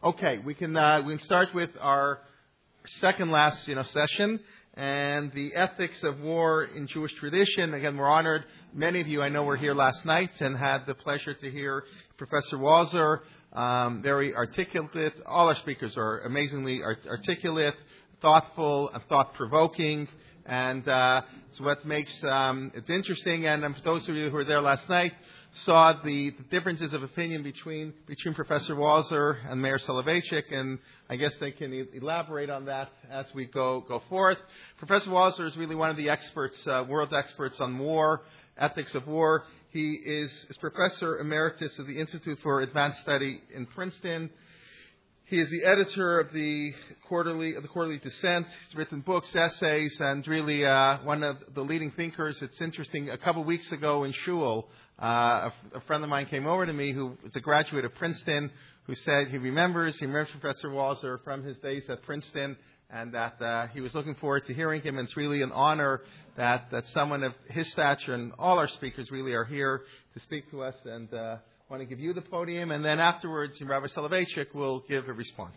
Okay, we can start with our second last session, and the ethics of war in Jewish tradition. Again, we're honored. Many of you I know were here last night and had the pleasure to hear Professor Walzer, very articulate. All our speakers are amazingly articulate, thoughtful, and thought-provoking. And it's what makes it interesting. And for those of you who were there last night, saw the differences of opinion between Professor Walzer and Meir Soloveichik, and I guess they can elaborate on that as we go forth. Professor Walzer is really one of the experts, world experts on war, ethics of war. He is Professor Emeritus of the Institute for Advanced Study in Princeton. He is the editor of the Quarterly Dissent. He's written books, essays, and really one of the leading thinkers. It's interesting. A couple of weeks ago in Shul, a friend of mine came over to me who is a graduate of Princeton, who said he remembers Professor Walzer from his days at Princeton, and that he was looking forward to hearing him. And it's really an honor that someone of his stature, and all our speakers really are here to speak to us. And I want to give you the podium, and then afterwards, Rabbi Soloveichik will give a response.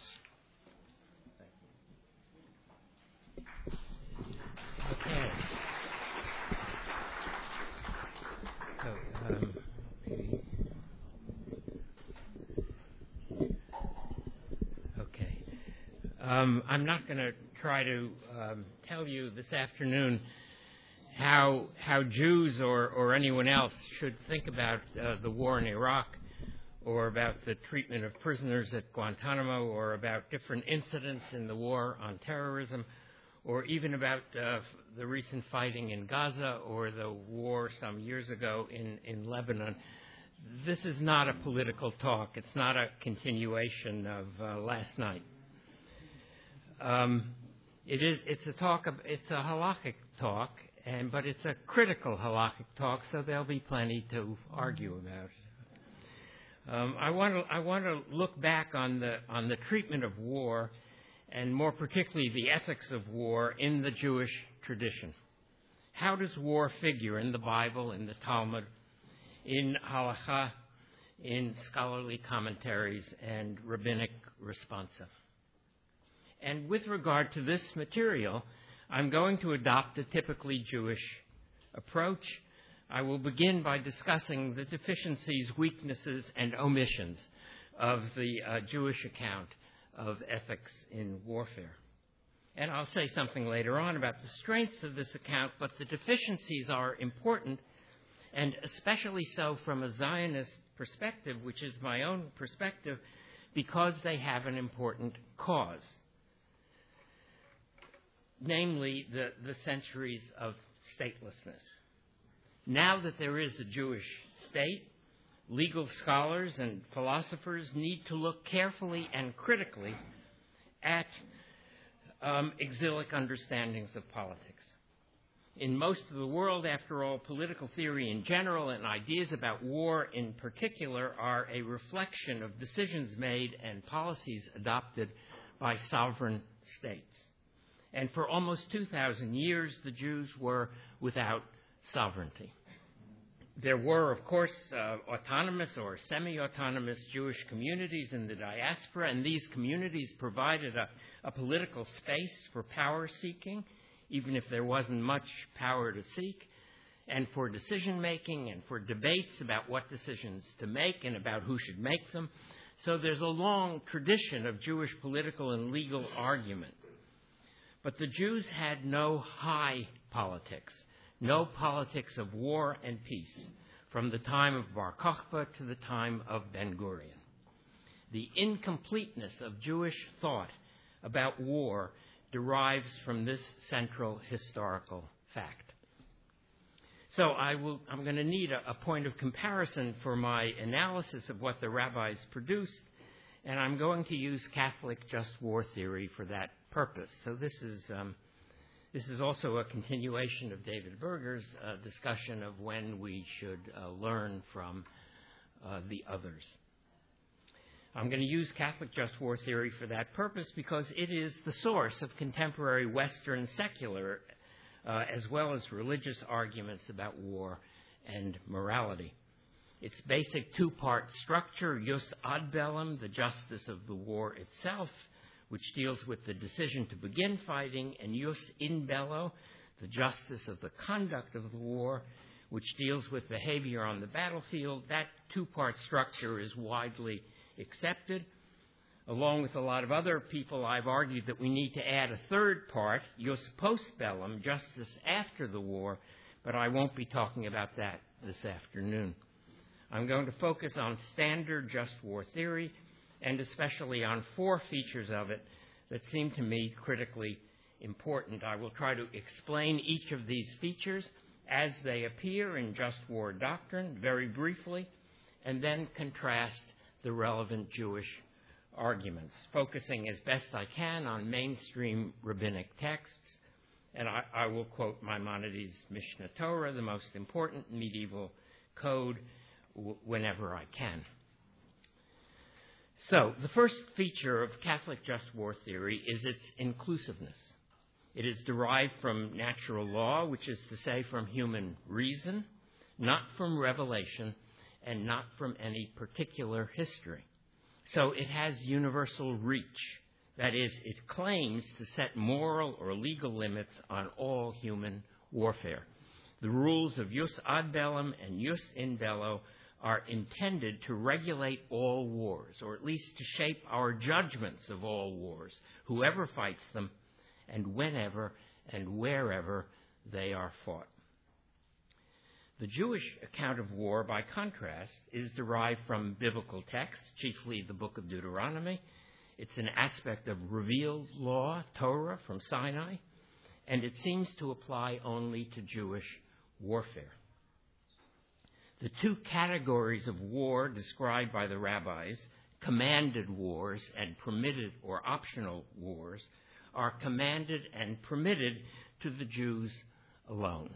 Okay. I'm not going to try to tell you this afternoon how Jews or anyone else should think about the war in Iraq, or about the treatment of prisoners at Guantanamo, or about different incidents in the war on terrorism, or even about the recent fighting in Gaza or the war some years ago in Lebanon. This is not a political talk. It's not a continuation of last night. It's a halakhic talk, but it's a critical halakhic talk, so there'll be plenty to argue about. I want to look back on the treatment of war, and more particularly the ethics of war in the Jewish tradition. How does war figure in the Bible, in the Talmud, in halakha, in scholarly commentaries and rabbinic responsa? And with regard to this material, I'm going to adopt a typically Jewish approach. I will begin by discussing the deficiencies, weaknesses, and omissions of the Jewish account of ethics in warfare. And I'll say something later on about the strengths of this account, but the deficiencies are important, and especially so from a Zionist perspective, which is my own perspective, because they have an important cause. Namely, the centuries of statelessness. Now that there is a Jewish state, legal scholars and philosophers need to look carefully and critically at exilic understandings of politics. In most of the world, after all, political theory in general and ideas about war in particular are a reflection of decisions made and policies adopted by sovereign states. And for almost 2,000 years, the Jews were without sovereignty. There were, of course, autonomous or semi-autonomous Jewish communities in the diaspora, and these communities provided a political space for power seeking, even if there wasn't much power to seek, and for decision-making and for debates about what decisions to make and about who should make them. So there's a long tradition of Jewish political and legal argument. But the Jews had no high politics, no politics of war and peace, from the time of Bar Kokhba to the time of Ben-Gurion. The incompleteness of Jewish thought about war derives from this central historical fact. So I'm going to need a point of comparison for my analysis of what the rabbis produced, and I'm going to use Catholic just war theory for that purpose. So this is also a continuation of David Berger's discussion of when we should learn from the others. I'm going to use Catholic just war theory for that purpose because it is the source of contemporary Western secular as well as religious arguments about war and morality. Its basic two-part structure, jus ad bellum, the justice of the war itself, which deals with the decision to begin fighting, and jus in bello, the justice of the conduct of the war, which deals with behavior on the battlefield. That two-part structure is widely accepted. Along with a lot of other people, I've argued that we need to add a third part, jus post bellum, justice after the war, but I won't be talking about that this afternoon. I'm going to focus on standard just war theory, and especially on four features of it that seem to me critically important. I will try to explain each of these features as they appear in just war doctrine, very briefly, and then contrast the relevant Jewish arguments, focusing as best I can on mainstream rabbinic texts, and I will quote Maimonides' Mishneh Torah, the most important medieval code, whenever I can. So, the first feature of Catholic just war theory is its inclusiveness. It is derived from natural law, which is to say from human reason, not from revelation, and not from any particular history. So it has universal reach. That is, it claims to set moral or legal limits on all human warfare. The rules of jus ad bellum and jus in bello are intended to regulate all wars, or at least to shape our judgments of all wars, whoever fights them, and whenever and wherever they are fought. The Jewish account of war, by contrast, is derived from biblical texts, chiefly the book of Deuteronomy. It's an aspect of revealed law, Torah, from Sinai, and it seems to apply only to Jewish warfare. The two categories of war described by the rabbis, commanded wars and permitted or optional wars, are commanded and permitted to the Jews alone.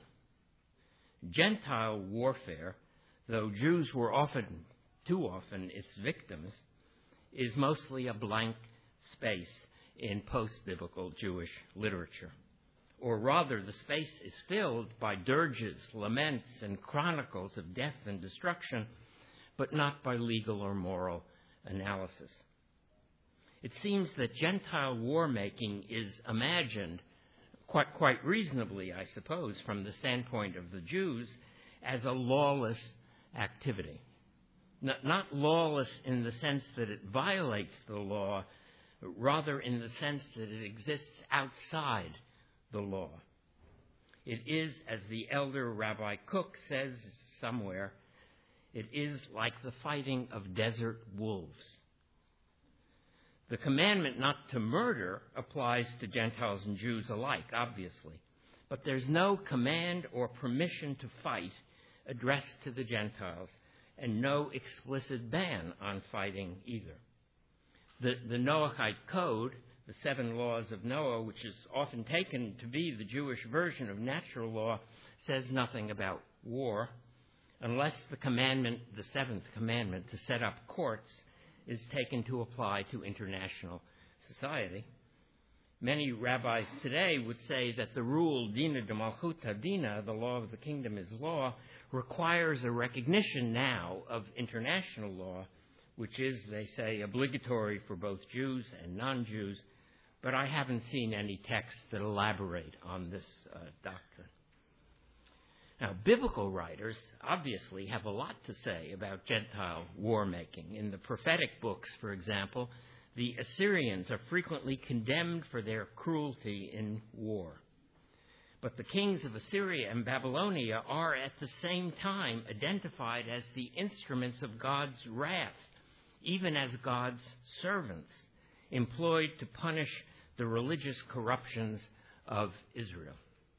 Gentile warfare, though Jews were too often its victims, is mostly a blank space in post-biblical Jewish literature. Or rather, the space is filled by dirges, laments, and chronicles of death and destruction, but not by legal or moral analysis. It seems that Gentile war-making is imagined quite reasonably, I suppose, from the standpoint of the Jews, as a lawless activity. Not lawless in the sense that it violates the law, but rather in the sense that it exists outside the law. It is, as the elder Rabbi Kook says somewhere, it is like the fighting of desert wolves. The commandment not to murder applies to Gentiles and Jews alike, obviously. But there's no command or permission to fight addressed to the Gentiles, and no explicit ban on fighting either. The Noahide Code, the 7 laws of Noah, which is often taken to be the Jewish version of natural law, says nothing about war, unless the commandment, the 7th commandment, to set up courts, is taken to apply to international society. Many rabbis today would say that the rule, Dina de Malchuta Dina, the law of the kingdom is law, requires a recognition now of international law, which is, they say, obligatory for both Jews and non-Jews, but I haven't seen any texts that elaborate on this doctrine. Now, biblical writers obviously have a lot to say about Gentile war-making. In the prophetic books, for example, the Assyrians are frequently condemned for their cruelty in war. But the kings of Assyria and Babylonia are at the same time identified as the instruments of God's wrath, even as God's servants, employed to punish the religious corruptions of Israel.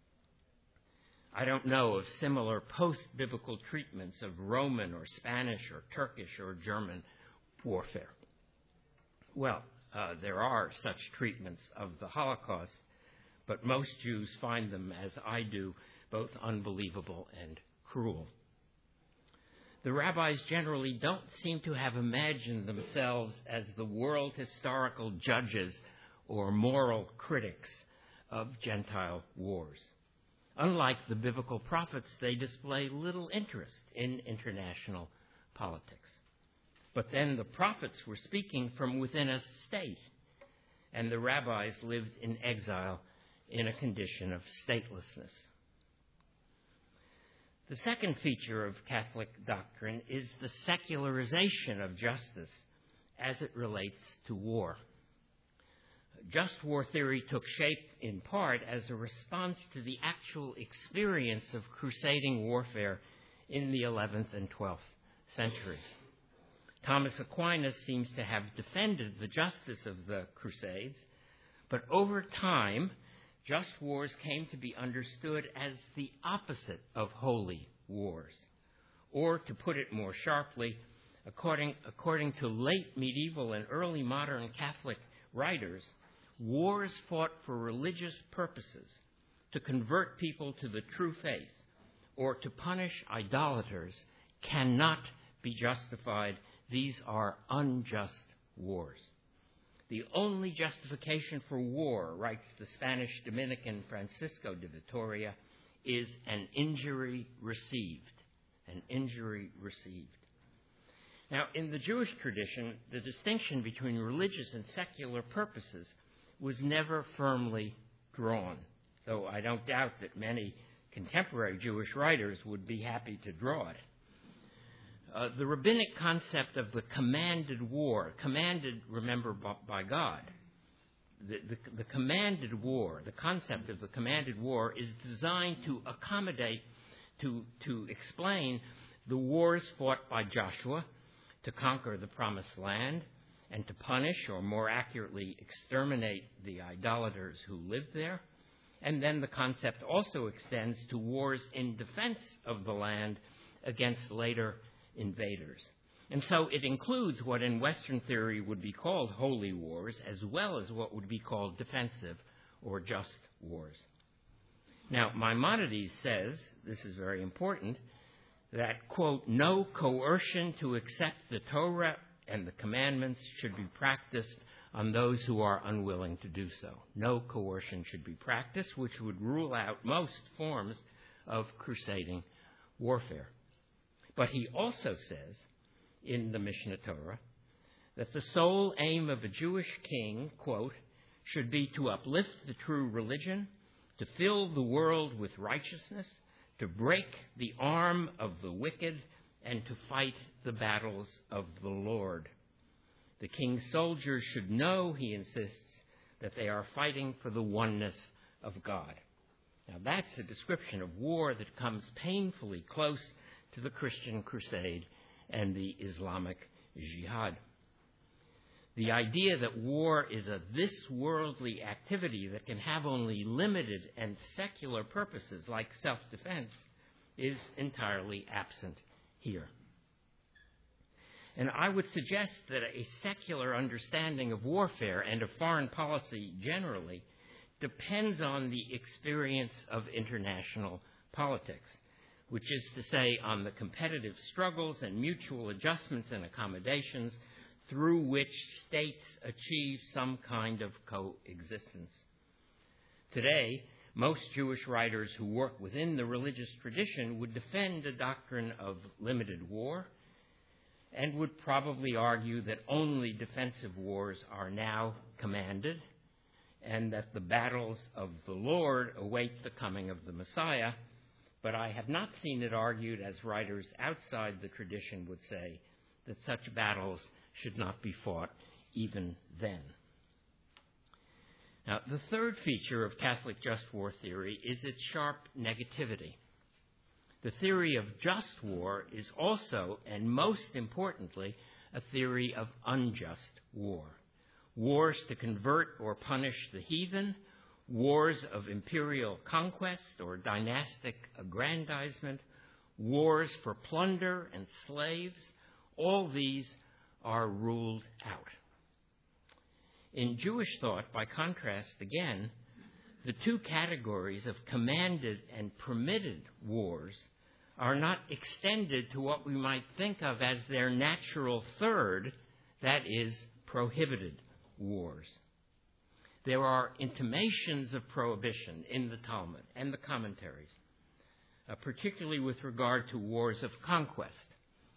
I don't know of similar post-biblical treatments of Roman or Spanish or Turkish or German warfare. Well, there are such treatments of the Holocaust, but most Jews find them, as I do, both unbelievable and cruel. The rabbis generally don't seem to have imagined themselves as the world historical judges or moral critics of Gentile wars. Unlike the biblical prophets, they display little interest in international politics. But then the prophets were speaking from within a state, and the rabbis lived in exile in a condition of statelessness. The second feature of Catholic doctrine is the secularization of justice as it relates to war. Just war theory took shape in part as a response to the actual experience of crusading warfare in the 11th and 12th centuries. Thomas Aquinas seems to have defended the justice of the Crusades, but over time, just wars came to be understood as the opposite of holy wars. Or, to put it more sharply, according to late medieval and early modern Catholic writers, wars fought for religious purposes, to convert people to the true faith, or to punish idolaters, cannot be justified. These are unjust wars. The only justification for war, writes the Spanish Dominican Francisco de Vitoria, is an injury received. An injury received. Now, in the Jewish tradition, the distinction between religious and secular purposes was never firmly drawn, though I don't doubt that many contemporary Jewish writers would be happy to draw it. The rabbinic concept of the commanded war, commanded, remember, by God, the commanded war, the concept of the commanded war is designed to accommodate, to explain the wars fought by Joshua to conquer the promised land and to punish, or more accurately, exterminate the idolaters who lived there. And then the concept also extends to wars in defense of the land against later invaders. And so it includes what in Western theory would be called holy wars, as well as what would be called defensive or just wars. Now, Maimonides says, this is very important, that, quote, no coercion to accept the Torah and the commandments should be practiced on those who are unwilling to do so. No coercion should be practiced, which would rule out most forms of crusading warfare. But he also says, in the Mishneh Torah, that the sole aim of a Jewish king, quote, should be to uplift the true religion, to fill the world with righteousness, to break the arm of the wicked, and to fight the battles of the Lord. The king's soldiers should know, he insists, that they are fighting for the oneness of God. Now, that's a description of war that comes painfully close to the Christian crusade and the Islamic jihad. The idea that war is a this-worldly activity that can have only limited and secular purposes like self-defense is entirely absent here. And I would suggest that a secular understanding of warfare and of foreign policy generally depends on the experience of international politics, which is to say on the competitive struggles and mutual adjustments and accommodations through which states achieve some kind of coexistence. Today, most Jewish writers who work within the religious tradition would defend a doctrine of limited war and would probably argue that only defensive wars are now commanded and that the battles of the Lord await the coming of the Messiah. But I have not seen it argued, as writers outside the tradition would say, that such battles should not be fought even then. Now, the third feature of Catholic just war theory is its sharp negativity. The theory of just war is also, and most importantly, a theory of unjust war. Wars to convert or punish the heathen, wars of imperial conquest or dynastic aggrandizement, wars for plunder and slaves, all these are ruled out. In Jewish thought, by contrast again, the two categories of commanded and permitted wars are not extended to what we might think of as their natural third, that is, prohibited wars. There are intimations of prohibition in the Talmud and the commentaries, particularly with regard to wars of conquest.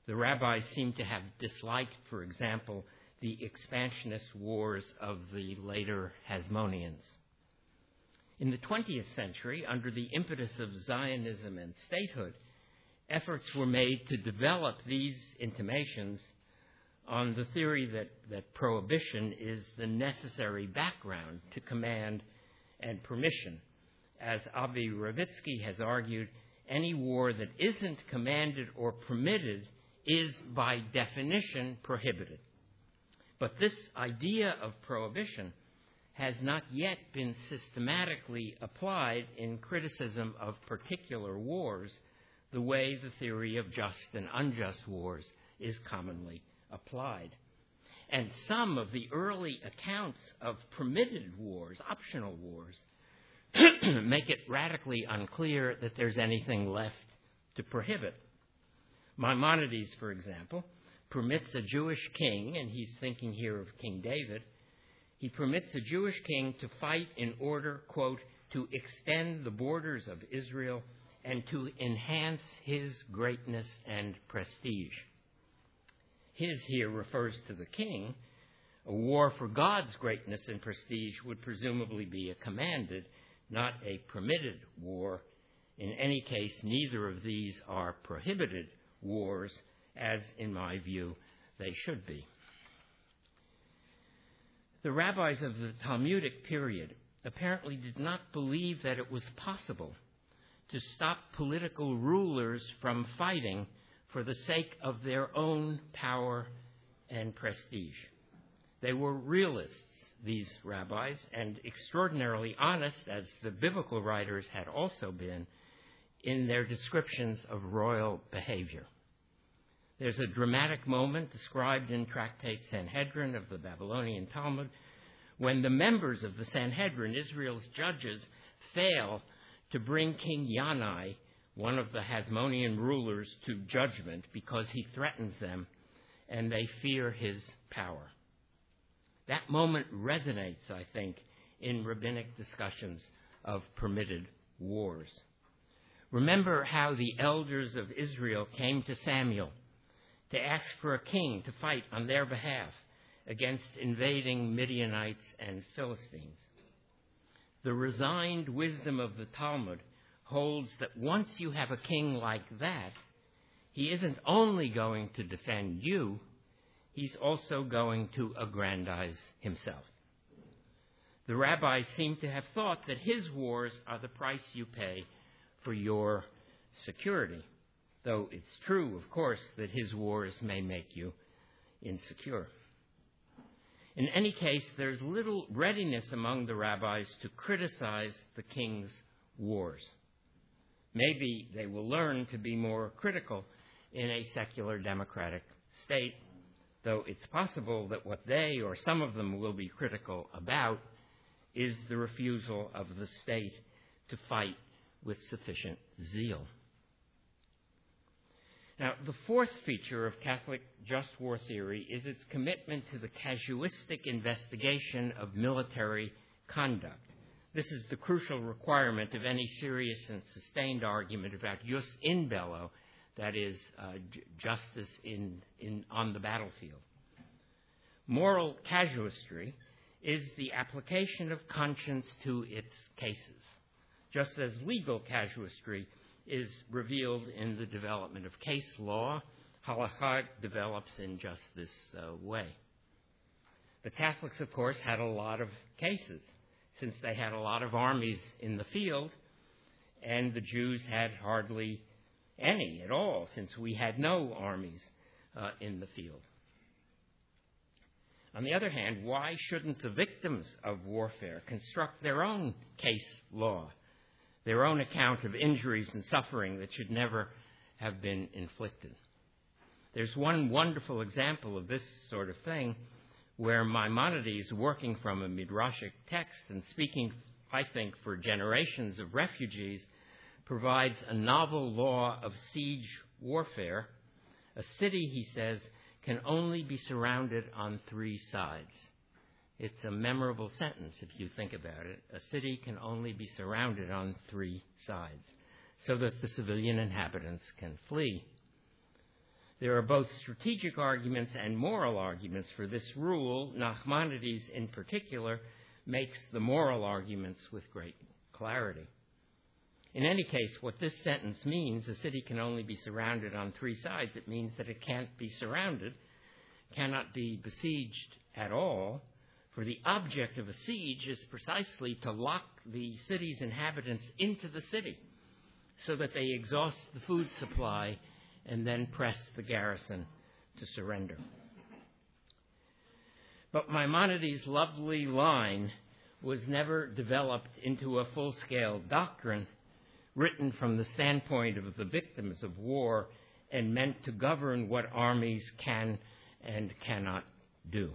The rabbis seem to have disliked, for example, the expansionist wars of the later Hasmoneans. In the 20th century, under the impetus of Zionism and statehood, efforts were made to develop these intimations on the theory that prohibition is the necessary background to command and permission. As Avi Ravitsky has argued, any war that isn't commanded or permitted is by definition prohibited. But this idea of prohibition has not yet been systematically applied in criticism of particular wars the way the theory of just and unjust wars is commonly applied. And some of the early accounts of permitted wars, optional wars, make it radically unclear that there's anything left to prohibit. Maimonides, for example, permits a Jewish king, and he's thinking here of King David, he permits a Jewish king to fight in order, quote, to extend the borders of Israel and to enhance his greatness and prestige. His here refers to the king. A war for God's greatness and prestige would presumably be a commanded, not a permitted war. In any case, neither of these are prohibited wars, as in my view they should be. The rabbis of the Talmudic period apparently did not believe that it was possible to stop political rulers from fighting for the sake of their own power and prestige. They were realists, these rabbis, and extraordinarily honest, as the biblical writers had also been, in their descriptions of royal behavior. There's a dramatic moment described in Tractate Sanhedrin of the Babylonian Talmud when the members of the Sanhedrin, Israel's judges, fail to bring King Yanai, one of the Hasmonean rulers, to judgment because he threatens them and they fear his power. That moment resonates, I think, in rabbinic discussions of permitted wars. Remember how the elders of Israel came to Samuel to ask for a king to fight on their behalf against invading Midianites and Philistines. The resigned wisdom of the Talmud holds that once you have a king like that, he isn't only going to defend you, he's also going to aggrandize himself. The rabbis seem to have thought that his wars are the price you pay for your security, though it's true, of course, that his wars may make you insecure. In any case, there's little readiness among the rabbis to criticize the king's wars. Maybe they will learn to be more critical in a secular democratic state, though it's possible that what they or some of them will be critical about is the refusal of the state to fight with sufficient zeal. Now, the fourth feature of Catholic just war theory is its commitment to the casuistic investigation of military conduct. This is the crucial requirement of any serious and sustained argument about jus in bello, that is, justice on the battlefield. Moral casuistry is the application of conscience to its cases, just as legal casuistry is revealed in the development of case law. Halakha develops in just this way. The Catholics, of course, had a lot of cases, since they had a lot of armies in the field, and the Jews had hardly any at all, since we had no armies in the field. On the other hand, why shouldn't the victims of warfare construct their own case law, their own account of injuries and suffering that should never have been inflicted? There's one wonderful example of this sort of thing where Maimonides, working from a Midrashic text and speaking, I think, for generations of refugees, provides a novel law of siege warfare. A city, he says, can only be surrounded on three sides. It's a memorable sentence if you think about it. A city can only be surrounded on three sides so that the civilian inhabitants can flee. There are both strategic arguments and moral arguments for this rule. Nachmanides, in particular, makes the moral arguments with great clarity. In any case, what this sentence means, a city can only be surrounded on three sides. It means that it can't be surrounded, cannot be besieged at all, for the object of a siege is precisely to lock the city's inhabitants into the city so that they exhaust the food supply and then press the garrison to surrender. But Maimonides' lovely line was never developed into a full-scale doctrine written from the standpoint of the victims of war and meant to govern what armies can and cannot do.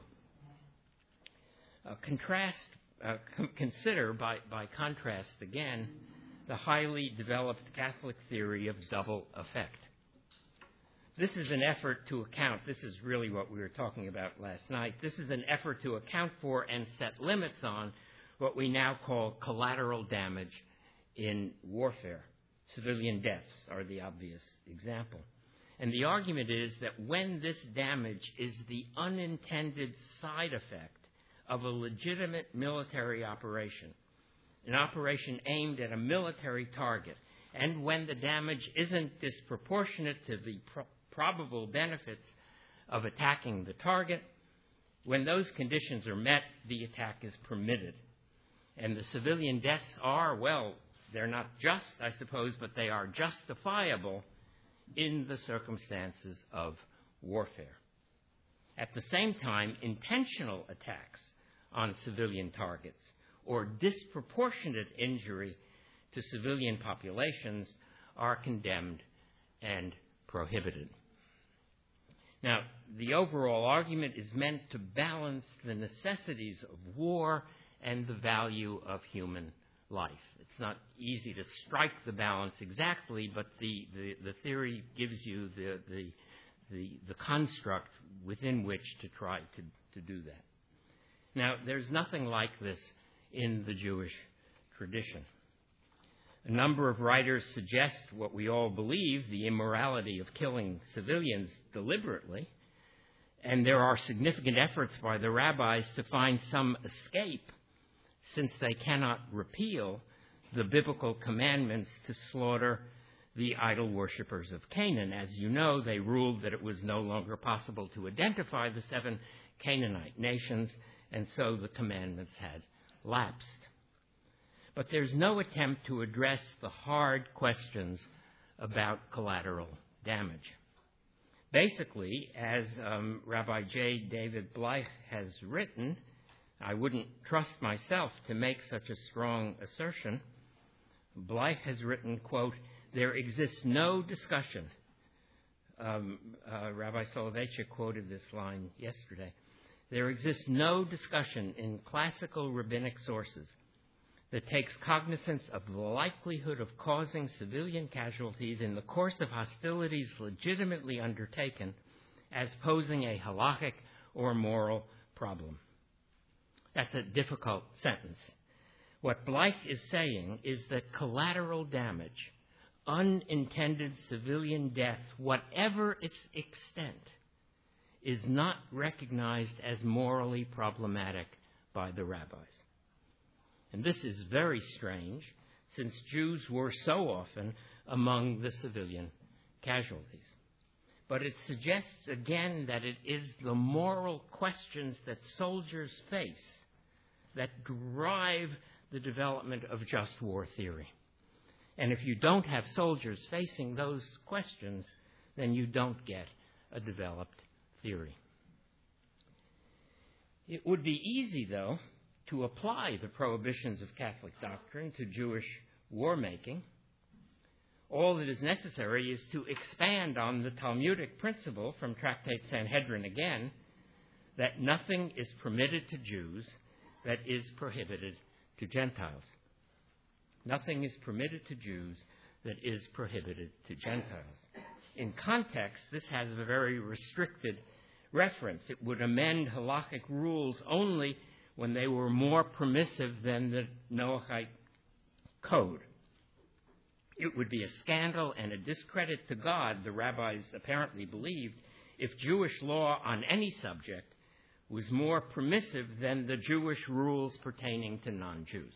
Consider, by contrast again, the highly developed Catholic theory of double effect. This is an effort to account, this is really what we were talking about last night, this is an effort to account for and set limits on what we now call collateral damage in warfare. Civilian deaths are the obvious example. And the argument is that when this damage is the unintended side effect of a legitimate military operation, an operation aimed at a military target, and when the damage isn't disproportionate to the probable benefits of attacking the target, when those conditions are met, the attack is permitted. And the civilian deaths are, well, they're not just, I suppose, but they are justifiable in the circumstances of warfare. At the same time, intentional attacks on civilian targets or disproportionate injury to civilian populations are condemned and prohibited. Now, the overall argument is meant to balance the necessities of war and the value of human life. It's not easy to strike the balance exactly, but the theory gives you the construct within which to try to do that. Now, there's nothing like this in the Jewish tradition. A number of writers suggest what we all believe, the immorality of killing civilians deliberately, and there are significant efforts by the rabbis to find some escape, since they cannot repeal the biblical commandments to slaughter the idol worshippers of Canaan. As you know, they ruled that it was no longer possible to identify the 7 Canaanite nations, and so the commandments had lapsed. But there's no attempt to address the hard questions about collateral damage. Basically, as Rabbi J. David Bleich has written, I wouldn't trust myself to make such a strong assertion. Bleich has written, quote, there exists no discussion. Rabbi Soloveitchik quoted this line yesterday. There exists no discussion in classical rabbinic sources that takes cognizance of the likelihood of causing civilian casualties in the course of hostilities legitimately undertaken as posing a halakhic or moral problem. That's a difficult sentence. What Bleich is saying is that collateral damage, unintended civilian death, whatever its extent, is not recognized as morally problematic by the rabbis. And this is very strange, since Jews were so often among the civilian casualties. But it suggests again that it is the moral questions that soldiers face that drive the development of just war theory. And if you don't have soldiers facing those questions, then you don't get a developed theory. It would be easy, though, to apply the prohibitions of Catholic doctrine to Jewish war-making. All that is necessary is to expand on the Talmudic principle from Tractate Sanhedrin again, that nothing is permitted to Jews that is prohibited to Gentiles. Nothing is permitted to Jews that is prohibited to Gentiles. In context, this has a very restricted reference. It would amend halakhic rules only when they were more permissive than the Noahide code. It would be a scandal and a discredit to God, the rabbis apparently believed, if Jewish law on any subject was more permissive than the Jewish rules pertaining to non-Jews.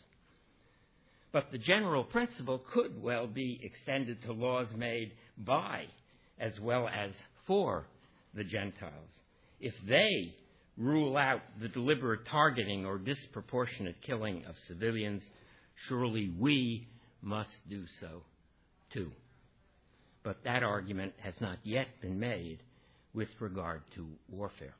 But the general principle could well be extended to laws made by as well as for the Gentiles. If they rule out the deliberate targeting or disproportionate killing of civilians, surely we must do so too. But that argument has not yet been made with regard to warfare.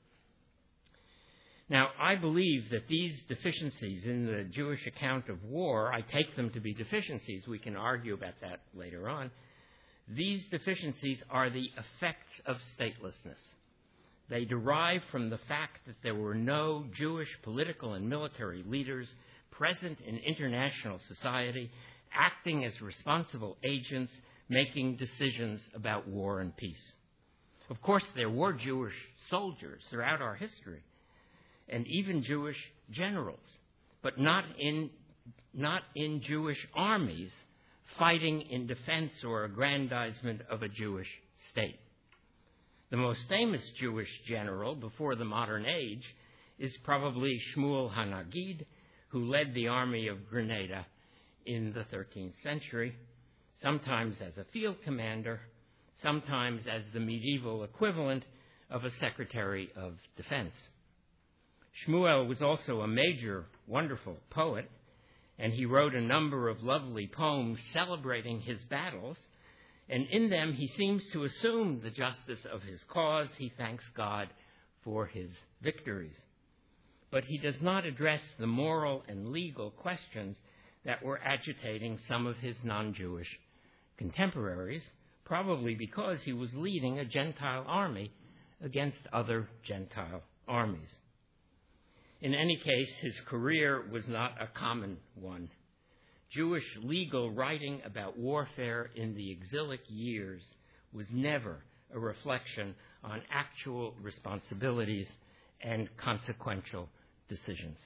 Now, I believe that these deficiencies in the Jewish account of war, I take them to be deficiencies. We can argue about that later on. These deficiencies are the effects of statelessness. They derive from the fact that there were no Jewish political and military leaders present in international society, acting as responsible agents, making decisions about war and peace. Of course, there were Jewish soldiers throughout our history, and even Jewish generals, but not in Jewish armies fighting in defense or aggrandizement of a Jewish state. The most famous Jewish general before the modern age is probably Shmuel HaNagid, who led the army of Grenada in the 13th century, sometimes as a field commander, sometimes as the medieval equivalent of a secretary of defense. Shmuel was also a major, wonderful poet, and he wrote a number of lovely poems celebrating his battles, and in them he seems to assume the justice of his cause. He thanks God for his victories. But he does not address the moral and legal questions that were agitating some of his non-Jewish contemporaries, probably because he was leading a Gentile army against other Gentile armies. In any case, his career was not a common one. Jewish legal writing about warfare in the exilic years was never a reflection on actual responsibilities and consequential decisions.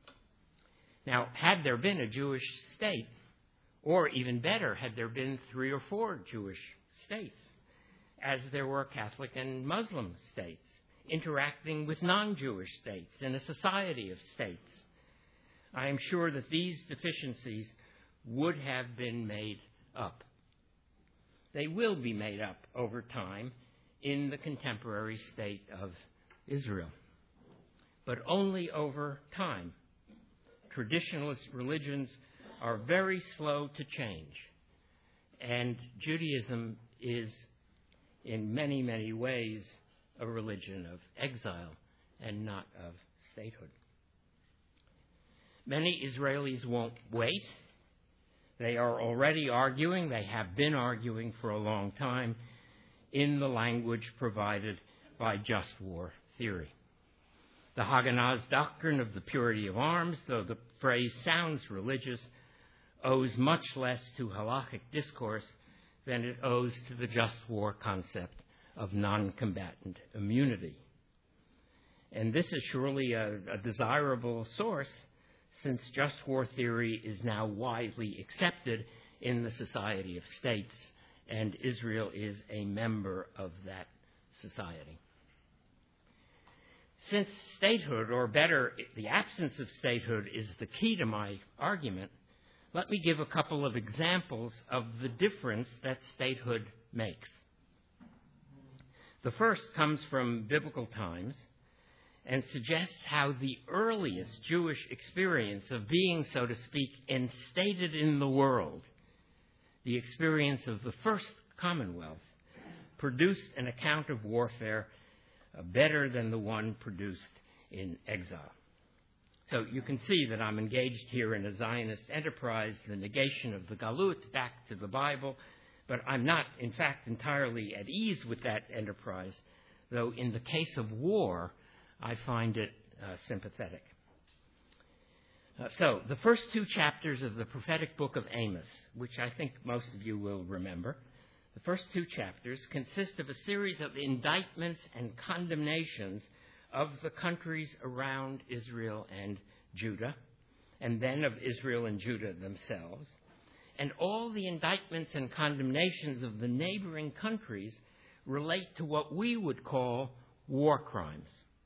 Now, had there been a Jewish state, or even better, had there been 3 or 4 Jewish states, as there were Catholic and Muslim states, interacting with non-Jewish states in a society of states, I am sure that these deficiencies would have been made up. They will be made up over time in the contemporary state of Israel, but only over time. Traditionalist religions are very slow to change, and Judaism is, in many, many ways, a religion of exile and not of statehood. Many Israelis won't wait. They are already arguing, they have been arguing for a long time, in the language provided by just war theory. The Haganah's doctrine of the purity of arms, though the phrase sounds religious, owes much less to halachic discourse than it owes to the just war concept of non-combatant immunity. And this is surely a desirable source, since just war theory is now widely accepted in the society of states, and Israel is a member of that society. Since statehood, or better, the absence of statehood, is the key to my argument, let me give a couple of examples of the difference that statehood makes. The first comes from biblical times and suggests how the earliest Jewish experience of being, so to speak, instated in the world, the experience of the first Commonwealth, produced an account of warfare better than the one produced in exile. So you can see that I'm engaged here in a Zionist enterprise, the negation of the Galut back to the Bible, but I'm not, in fact, entirely at ease with that enterprise, though in the case of war, I find it sympathetic. So the first 2 chapters of the prophetic book of Amos, which I think most of you will remember, the first 2 chapters consist of a series of indictments and condemnations of the countries around Israel and Judah, and then of Israel and Judah themselves. and all the indictments and condemnations of the neighboring countries relate to what we would call war crimes.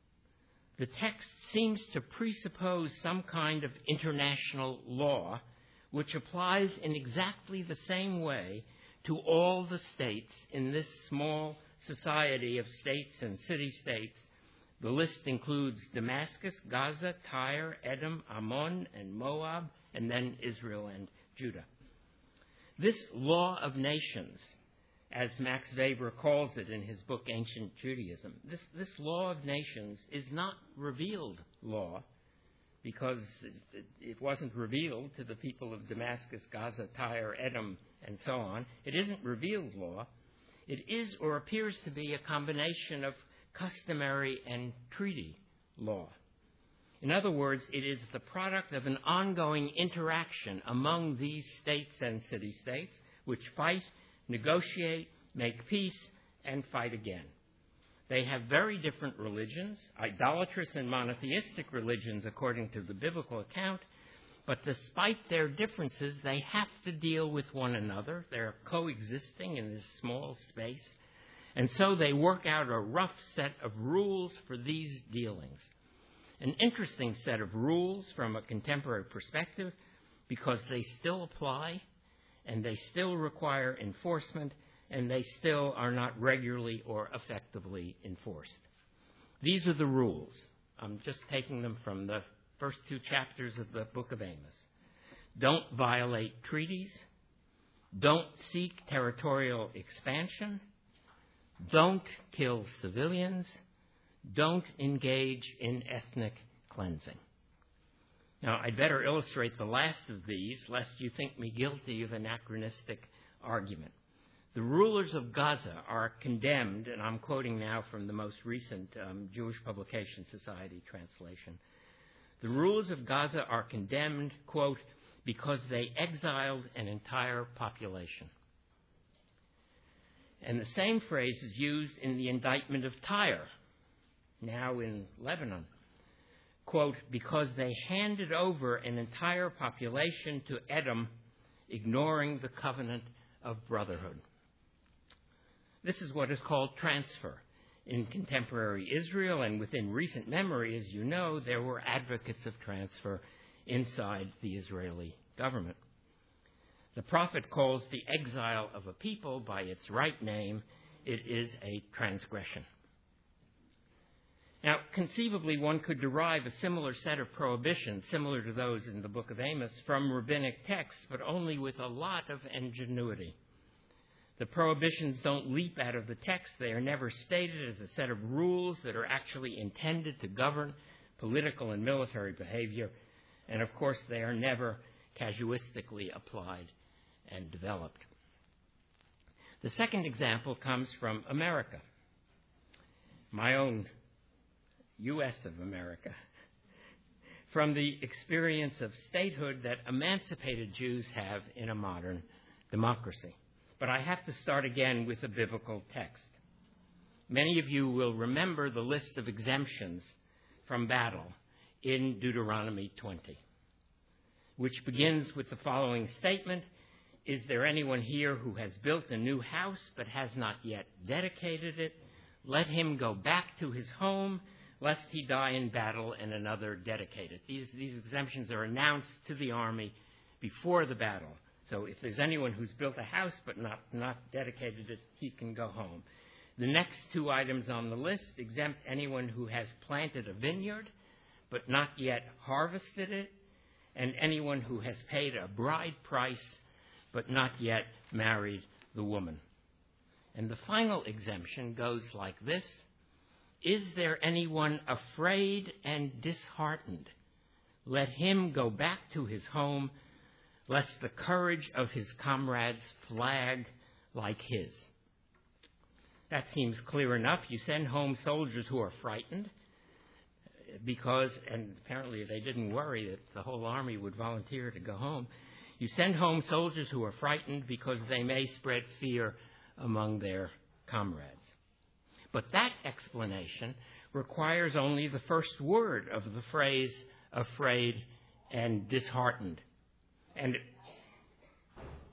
The text seems to presuppose some kind of international law which applies in exactly the same way to all the states in this small society of states and city-states. The list includes Damascus, Gaza, Tyre, Edom, Ammon, and Moab, and then Israel and Judah. This law of nations, as Max Weber calls it in his book Ancient Judaism, this law of nations is not revealed law because it wasn't revealed to the people of Damascus, Gaza, Tyre, Edom, and so on. It isn't revealed law. It is or appears to be a combination of customary and treaty law. In other words, it is the product of an ongoing interaction among these states and city-states which fight, negotiate, make peace, and fight again. They have very different religions, idolatrous and monotheistic religions according to the biblical account, but despite their differences, they have to deal with one another. They're coexisting in this small space, and so they work out a rough set of rules for these dealings. An interesting set of rules from a contemporary perspective because they still apply and they still require enforcement and they still are not regularly or effectively enforced. These are the rules. I'm just taking them from the first two chapters of the book of Amos. Don't violate treaties. Don't seek territorial expansion. Don't kill civilians. Don't engage in ethnic cleansing. Now, I'd better illustrate the last of these, lest you think me guilty of anachronistic argument. The rulers of Gaza are condemned, and I'm quoting now from the most recent Jewish Publication Society translation. The rulers of Gaza are condemned, quote, because they exiled an entire population. And the same phrase is used in the indictment of Tyre, now in Lebanon. Quote, because they handed over an entire population to Edom, ignoring the covenant of brotherhood. This is what is called transfer. In contemporary Israel and within recent memory, as you know, there were advocates of transfer inside the Israeli government. The prophet calls the exile of a people by its right name. It is a transgression. Now, conceivably, one could derive a similar set of prohibitions, similar to those in the book of Amos, from rabbinic texts, but only with a lot of ingenuity. The prohibitions don't leap out of the text. They are never stated as a set of rules that are actually intended to govern political and military behavior. And, of course, they are never casuistically applied and developed. The second example comes from America, my own U.S. of America, from the experience of statehood that emancipated Jews have in a modern democracy. But I have to start again with a biblical text. Many of you will remember the list of exemptions from battle in Deuteronomy 20, which begins with the following statement: is there anyone here who has built a new house but has not yet dedicated it? Let him go back to his home, lest he die in battle and another dedicate it. These exemptions are announced to the army before the battle. So if there's anyone who's built a house but not dedicated it, he can go home. The next two items on the list exempt anyone who has planted a vineyard but not yet harvested it, and anyone who has paid a bride price but not yet married the woman. And the final exemption goes like this: is there anyone afraid and disheartened? Let him go back to his home, lest the courage of his comrades flag like his. That seems clear enough. You send home soldiers who are frightened because, and apparently they didn't worry that the whole army would volunteer to go home. You send home soldiers who are frightened because they may spread fear among their comrades. But that explanation requires only the first word of the phrase afraid and disheartened. And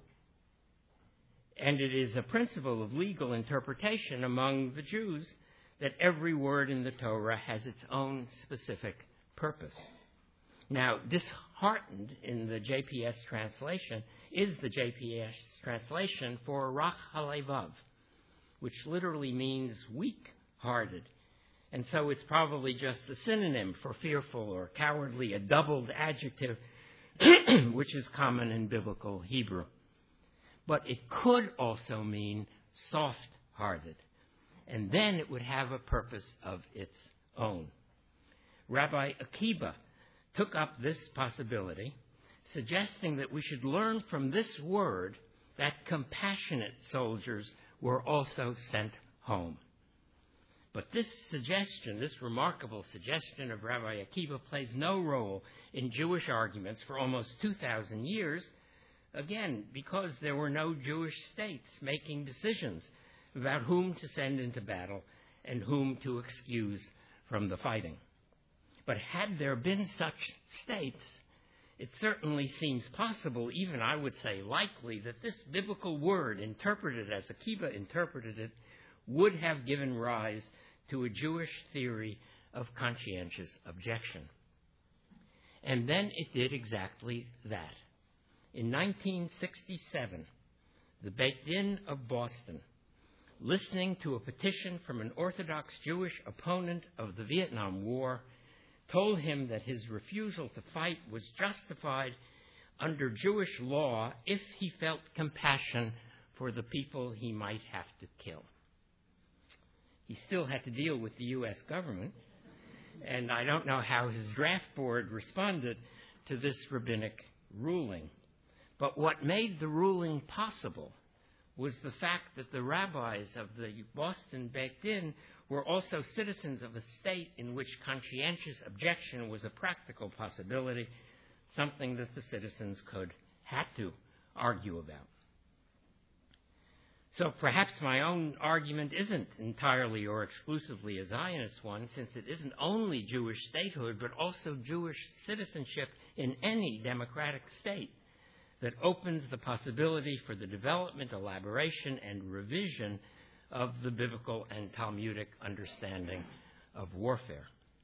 And it is a principle of legal interpretation among the Jews that every word in the Torah has its own specific purpose. Now, disheartened in the JPS translation is the JPS translation for Rach HaLevav, which literally means weak-hearted. And so it's probably just a synonym for fearful or cowardly, a doubled adjective, which is common in biblical Hebrew. But it could also mean soft-hearted. And then it would have a purpose of its own. Rabbi Akiva took up this possibility, suggesting that we should learn from this word that compassionate soldiers were also sent home. But this suggestion, this remarkable suggestion of Rabbi Akiva, plays no role in Jewish arguments for almost 2,000 years, again, because there were no Jewish states making decisions about whom to send into battle and whom to excuse from the fighting. But had there been such states, it certainly seems possible, even I would say likely, that this biblical word, interpreted as Akiva interpreted it, would have given rise to a Jewish theory of conscientious objection. And then it did exactly that. In 1967, the Beit Din of Boston, listening to a petition from an Orthodox Jewish opponent of the Vietnam War, told him that his refusal to fight was justified under Jewish law if he felt compassion for the people he might have to kill. He still had to deal with the U.S. government, and I don't know how his draft board responded to this rabbinic ruling. But what made the ruling possible was the fact that the rabbis of the Boston Beit Din were also citizens of a state in which conscientious objection was a practical possibility, something that the citizens had to argue about. So perhaps my own argument isn't entirely or exclusively a Zionist one, since it isn't only Jewish statehood, but also Jewish citizenship in any democratic state that opens the possibility for the development, elaboration, and revision of the biblical and Talmudic understanding of warfare.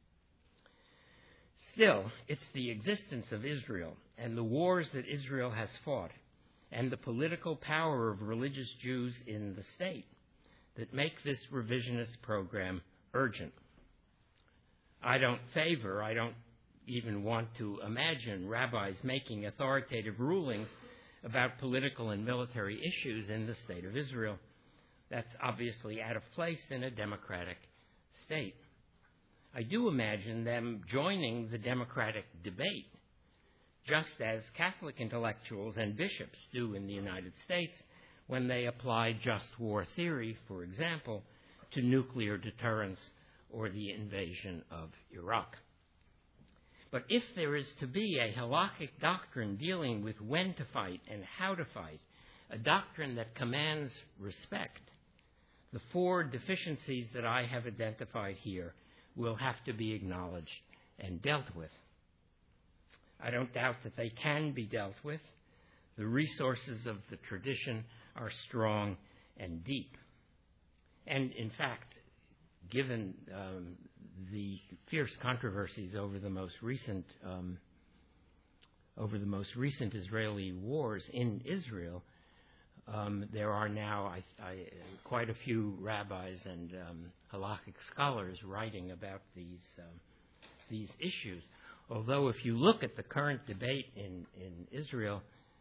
Still, it's the existence of Israel and the wars that Israel has fought and the political power of religious Jews in the state that make this revisionist program urgent. I don't even want to imagine rabbis making authoritative rulings about political and military issues in the state of Israel. That's obviously out of place in a democratic state. I do imagine them joining the democratic debate, just as Catholic intellectuals and bishops do in the United States when they apply just war theory, for example, to nuclear deterrence or the invasion of Iraq. But if there is to be a halakhic doctrine dealing with when to fight and how to fight, a doctrine that commands respect, the four deficiencies that I have identified here will have to be acknowledged and dealt with. I don't doubt that they can be dealt with. The resources of the tradition are strong and deep. And in fact, given the fierce controversies over the most recent Israeli wars in Israel, there are now quite a few rabbis and halakhic scholars writing about these issues. Although if you look at the current debate in Israel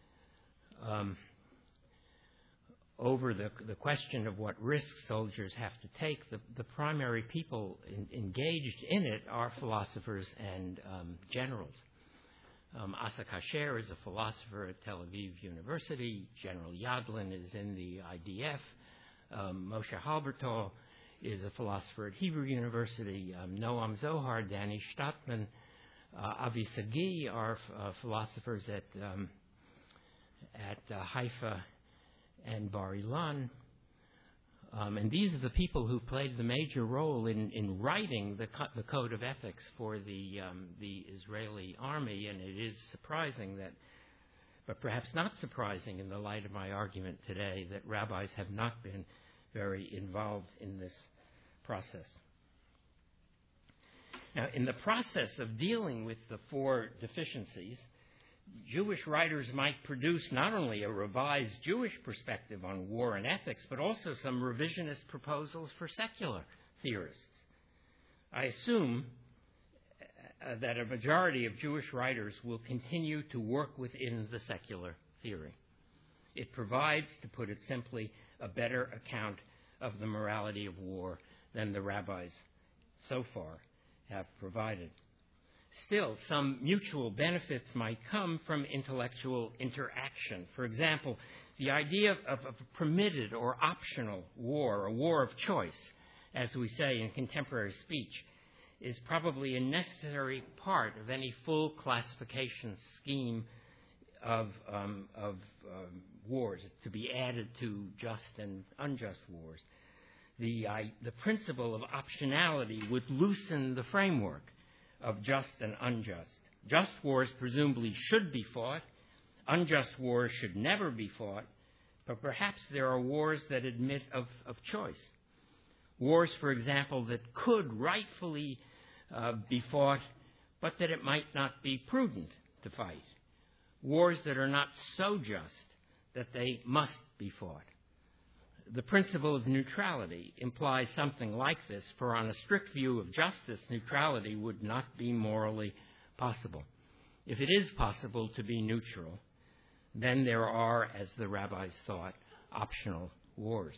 over the question of what risks soldiers have to take, the primary people engaged in it are philosophers and generals. Asa Kasher is a philosopher at Tel Aviv University. General Yadlin is in the IDF. Moshe Halbertal is a philosopher at Hebrew University. Noam Zohar, Danny Stadtman, Avi Sagi are philosophers at Haifa and Bar Ilan. And these are the people who played the major role in writing the code of ethics for the Israeli army. And it is surprising that but perhaps not surprising in the light of my argument today that rabbis have not been very involved in this process. Now, in the process of dealing with the four deficiencies, Jewish writers might produce not only a revised Jewish perspective on war and ethics, but also some revisionist proposals for secular theorists. I assume that a majority of Jewish writers will continue to work within the secular theory. It provides, to put it simply, a better account of the morality of war than the rabbis so far have provided. Still, some mutual benefits might come from intellectual interaction. For example, the idea of a permitted or optional war, a war of choice, as we say in contemporary speech, is probably a necessary part of any full classification scheme of wars to be added to just and unjust wars. The principle of optionality would loosen the framework of just and unjust. Just wars presumably should be fought. Unjust wars should never be fought. But perhaps there are wars that admit of choice. Wars, for example, that could rightfully be fought, but that it might not be prudent to fight. Wars that are not so just that they must be fought. The principle of neutrality implies something like this, for on a strict view of justice, neutrality would not be morally possible. If it is possible to be neutral, then there are, as the rabbis thought, optional wars.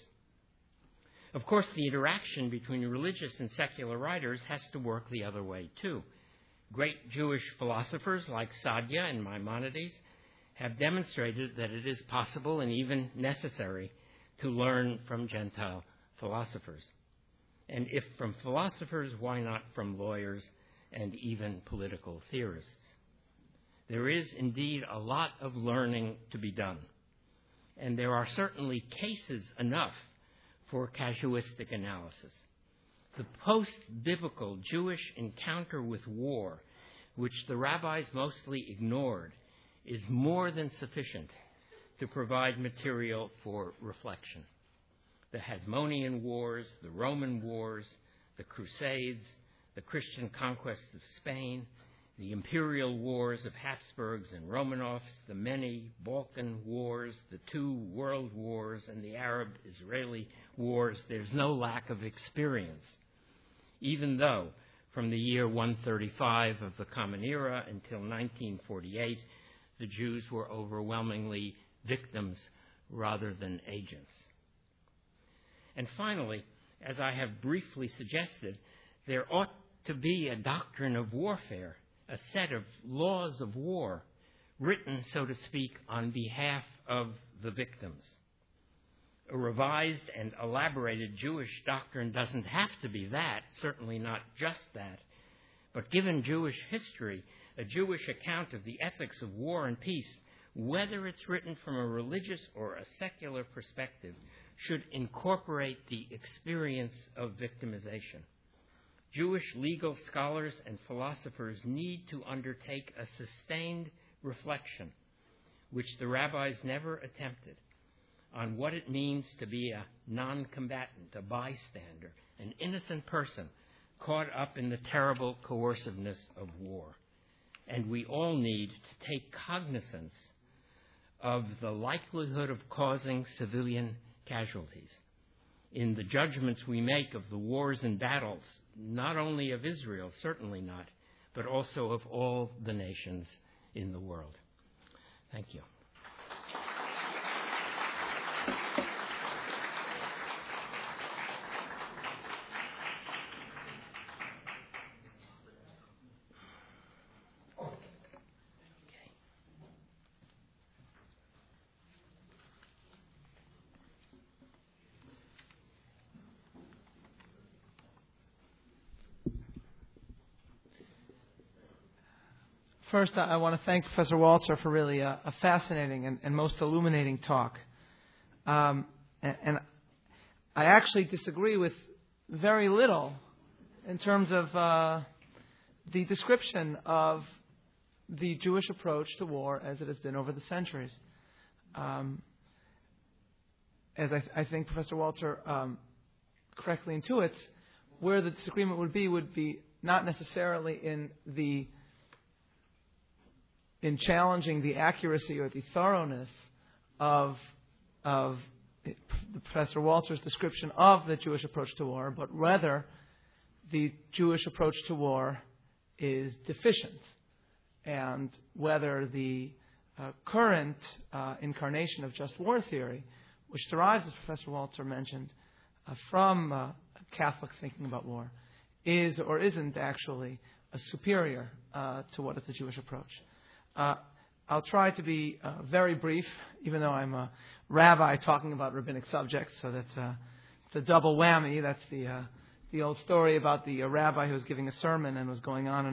Of course, the interaction between religious and secular writers has to work the other way, too. Great Jewish philosophers like Saadia and Maimonides have demonstrated that it is possible and even necessary to learn from Gentile philosophers. And if from philosophers, why not from lawyers and even political theorists? There is indeed a lot of learning to be done. And there are certainly cases enough for casuistic analysis. The post-biblical Jewish encounter with war, which the rabbis mostly ignored, is more than sufficient to provide material for reflection. The Hasmonean Wars, the Roman Wars, the Crusades, the Christian conquest of Spain, the imperial wars of Habsburgs and Romanovs, the many Balkan wars, the 2 world wars, and the Arab-Israeli wars, there's no lack of experience. Even though, from the year 135 of the Common Era until 1948, the Jews were overwhelmingly victims rather than agents. And finally, as I have briefly suggested, there ought to be a doctrine of warfare, a set of laws of war, written, so to speak, on behalf of the victims. A revised and elaborated Jewish doctrine doesn't have to be that, certainly not just that. But given Jewish history, a Jewish account of the ethics of war and peace, whether it's written from a religious or a secular perspective, should incorporate the experience of victimization. Jewish legal scholars and philosophers need to undertake a sustained reflection, which the rabbis never attempted, on what it means to be a non-combatant, a bystander, an innocent person caught up in the terrible coerciveness of war. And we all need to take cognizance of the likelihood of causing civilian casualties in the judgments we make of the wars and battles, not only of Israel, certainly not, but also of all the nations in the world. Thank you. First, I want to thank Professor Walzer for really a fascinating and most illuminating talk. And I actually disagree with very little in terms of the description of the Jewish approach to war as it has been over the centuries. As I think Professor Walzer correctly intuits, where the disagreement would be not necessarily in challenging the accuracy or the thoroughness of Professor Walzer's description of the Jewish approach to war, but rather the Jewish approach to war is deficient, and whether the current incarnation of just war theory, which derives, as Professor Walzer mentioned, from Catholic thinking about war, is or isn't actually superior to what is the Jewish approach. I'll try to be very brief, even though I'm a rabbi talking about rabbinic subjects, so it's a double whammy. That's the old story about the rabbi who was giving a sermon and was going on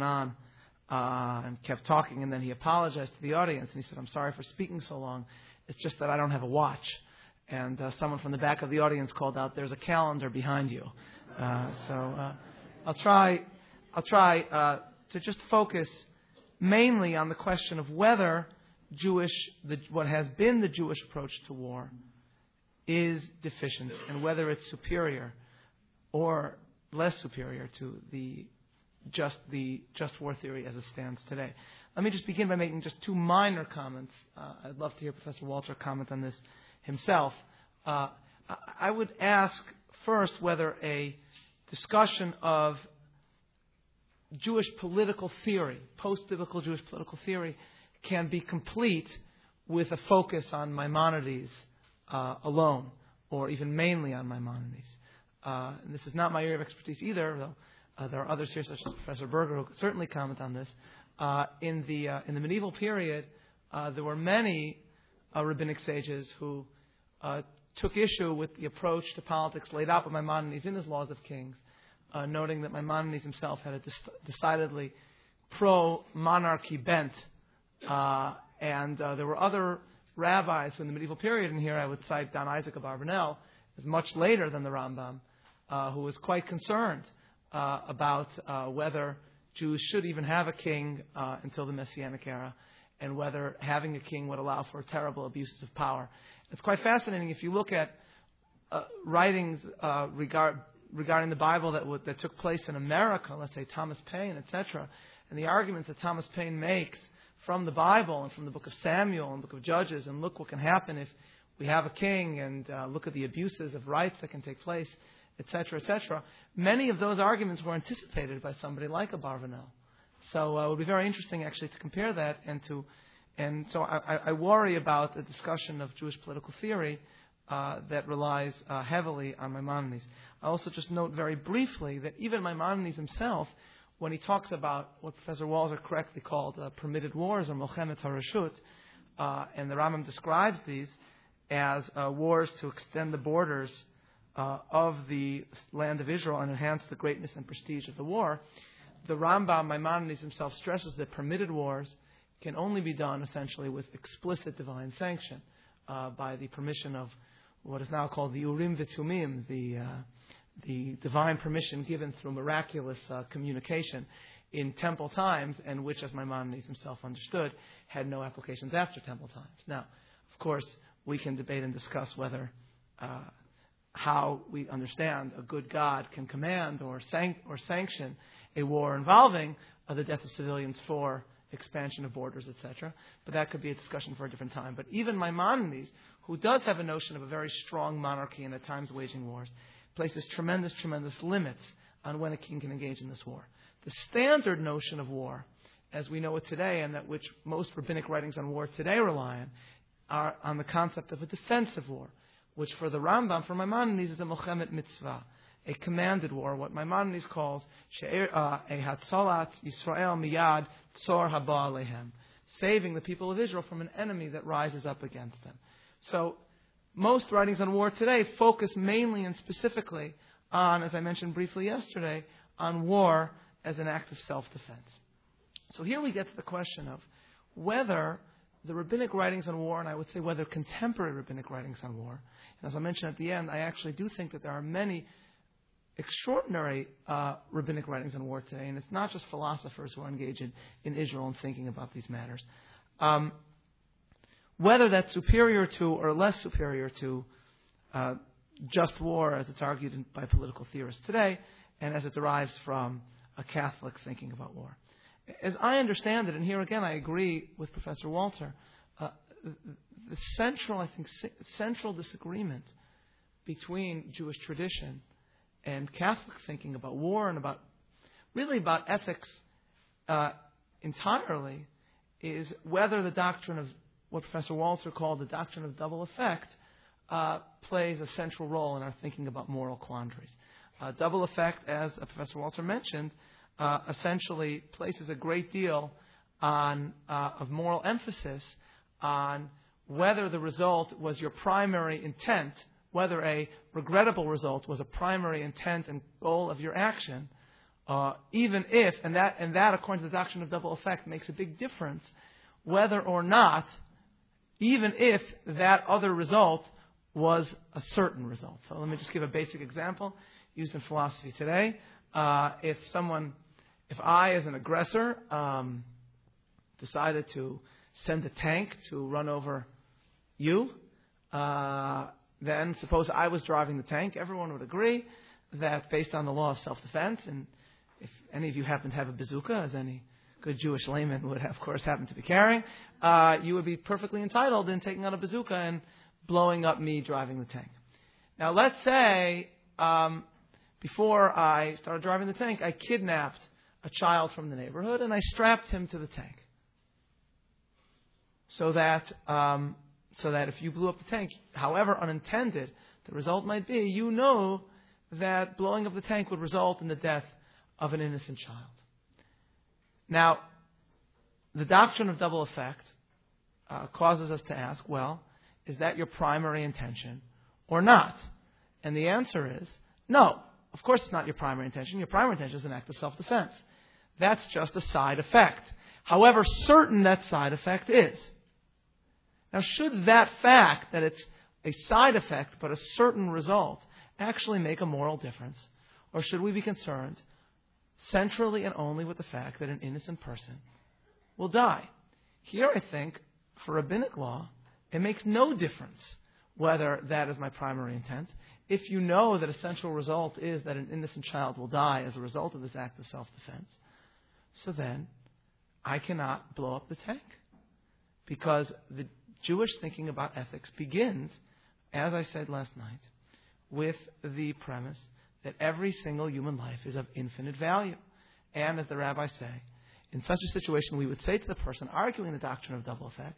and kept talking, and then he apologized to the audience, and he said, "I'm sorry for speaking so long. It's just that I don't have a watch." And someone from the back of the audience called out, "There's a calendar behind you." So I'll try to just focus mainly on the question of whether what has been the Jewish approach to war is deficient, and whether it's superior or less superior to the just war theory as it stands today. Let me just begin by making just two minor comments. I'd love to hear Professor Walzer comment on this himself. I would ask first whether a discussion of Jewish political theory, post-biblical Jewish political theory, can be complete with a focus on Maimonides alone, or even mainly on Maimonides. And this is not my area of expertise either, though there are others here, such as Professor Berger, who could certainly comment on this. In the medieval period, there were many rabbinic sages who took issue with the approach to politics laid out by Maimonides in his Laws of Kings, noting that Maimonides himself had a decidedly pro-monarchy bent. And there were other rabbis in the medieval period, and here I would cite Don Isaac of Abarbanel, as much later than the Rambam, who was quite concerned about whether Jews should even have a king until the Messianic era, and whether having a king would allow for terrible abuses of power. It's quite fascinating if you look at writings regarding the Bible that took place in America, let's say Thomas Paine, etc., and the arguments that Thomas Paine makes from the Bible and from the book of Samuel and the book of Judges, and look what can happen if we have a king, and look at the abuses of rights that can take place, etc., etc. Many of those arguments were anticipated by somebody like Abarbanel. So it would be very interesting actually to compare that and so I worry about the discussion of Jewish political theory that relies heavily on Maimonides. I also just note very briefly that even Maimonides himself, when he talks about what Professor Walzer correctly called permitted wars or Mochemet HaRashut, and the Rambam describes these as wars to extend the borders of the land of Israel and enhance the greatness and prestige of the war, the Rambam, Maimonides himself, stresses that permitted wars can only be done essentially with explicit divine sanction, by the permission of what is now called the Urim V'Tumim, the divine permission given through miraculous communication in temple times, and which, as Maimonides himself understood, had no applications after temple times. Now, of course, we can debate and discuss whether how we understand a good God can command or sanction a war involving the death of civilians for expansion of borders, etc. But that could be a discussion for a different time. But even Maimonides, who does have a notion of a very strong monarchy and at times waging wars, places tremendous limits on when a king can engage in this war. The standard notion of war, as we know it today, and that which most rabbinic writings on war today rely on, are on the concept of a defensive war, which for the Rambam, for Maimonides, is a Mochemet Mitzvah, a commanded war, what Maimonides calls a Hatzalat Yisrael Miyad Tzor Haba Alehem, saving the people of Israel from an enemy that rises up against them. So most writings on war today focus mainly and specifically on, as I mentioned briefly yesterday, on war as an act of self-defense. So here we get to the question of whether the rabbinic writings on war, and I would say whether contemporary rabbinic writings on war, and as I mentioned at the end, I actually do think that there are many extraordinary rabbinic writings on war today, and it's not just philosophers who are engaged in Israel and thinking about these matters. Whether that's superior to or less superior to just war, as it's argued by political theorists today, and as it derives from a Catholic thinking about war. As I understand it, and here again I agree with Professor Walter, the central disagreement between Jewish tradition and Catholic thinking about war and about ethics entirely is whether the doctrine of what Professor Walter called the doctrine of double effect plays a central role in our thinking about moral quandaries. Double effect, as Professor Walter mentioned, essentially places a great deal of moral emphasis on whether the result was your primary intent, whether a regrettable result was a primary intent and goal of your action, even if, and that according to the doctrine of double effect makes a big difference, whether or not, even if that other result was a certain result. So let me just give a basic example used in philosophy today. If I, as an aggressor, decided to send a tank to run over you, then suppose I was driving the tank, everyone would agree that based on the law of self-defense, and if any of you happen to have a bazooka, as any good Jewish layman would, of course, happen to be carrying, you would be perfectly entitled in taking out a bazooka and blowing up me driving the tank. Now, let's say before I started driving the tank, I kidnapped a child from the neighborhood and I strapped him to the tank, so that if you blew up the tank, however unintended the result might be, you know that blowing up the tank would result in the death of an innocent child. Now, the doctrine of double effect causes us to ask, well, is that your primary intention or not? And the answer is no. Of course it's not your primary intention. Your primary intention is an act of self-defense. That's just a side effect. However certain that side effect is. Now, should that fact, that it's a side effect but a certain result, actually make a moral difference? Or should we be concerned centrally and only with the fact that an innocent person will die? Here, I think, for rabbinic law, it makes no difference whether that is my primary intent. If you know that a central result is that an innocent child will die as a result of this act of self-defense, so then I cannot blow up the tank. Because the Jewish thinking about ethics begins, as I said last night, with the premise that every single human life is of infinite value. And as the rabbis say, in such a situation we would say to the person arguing the doctrine of double effect,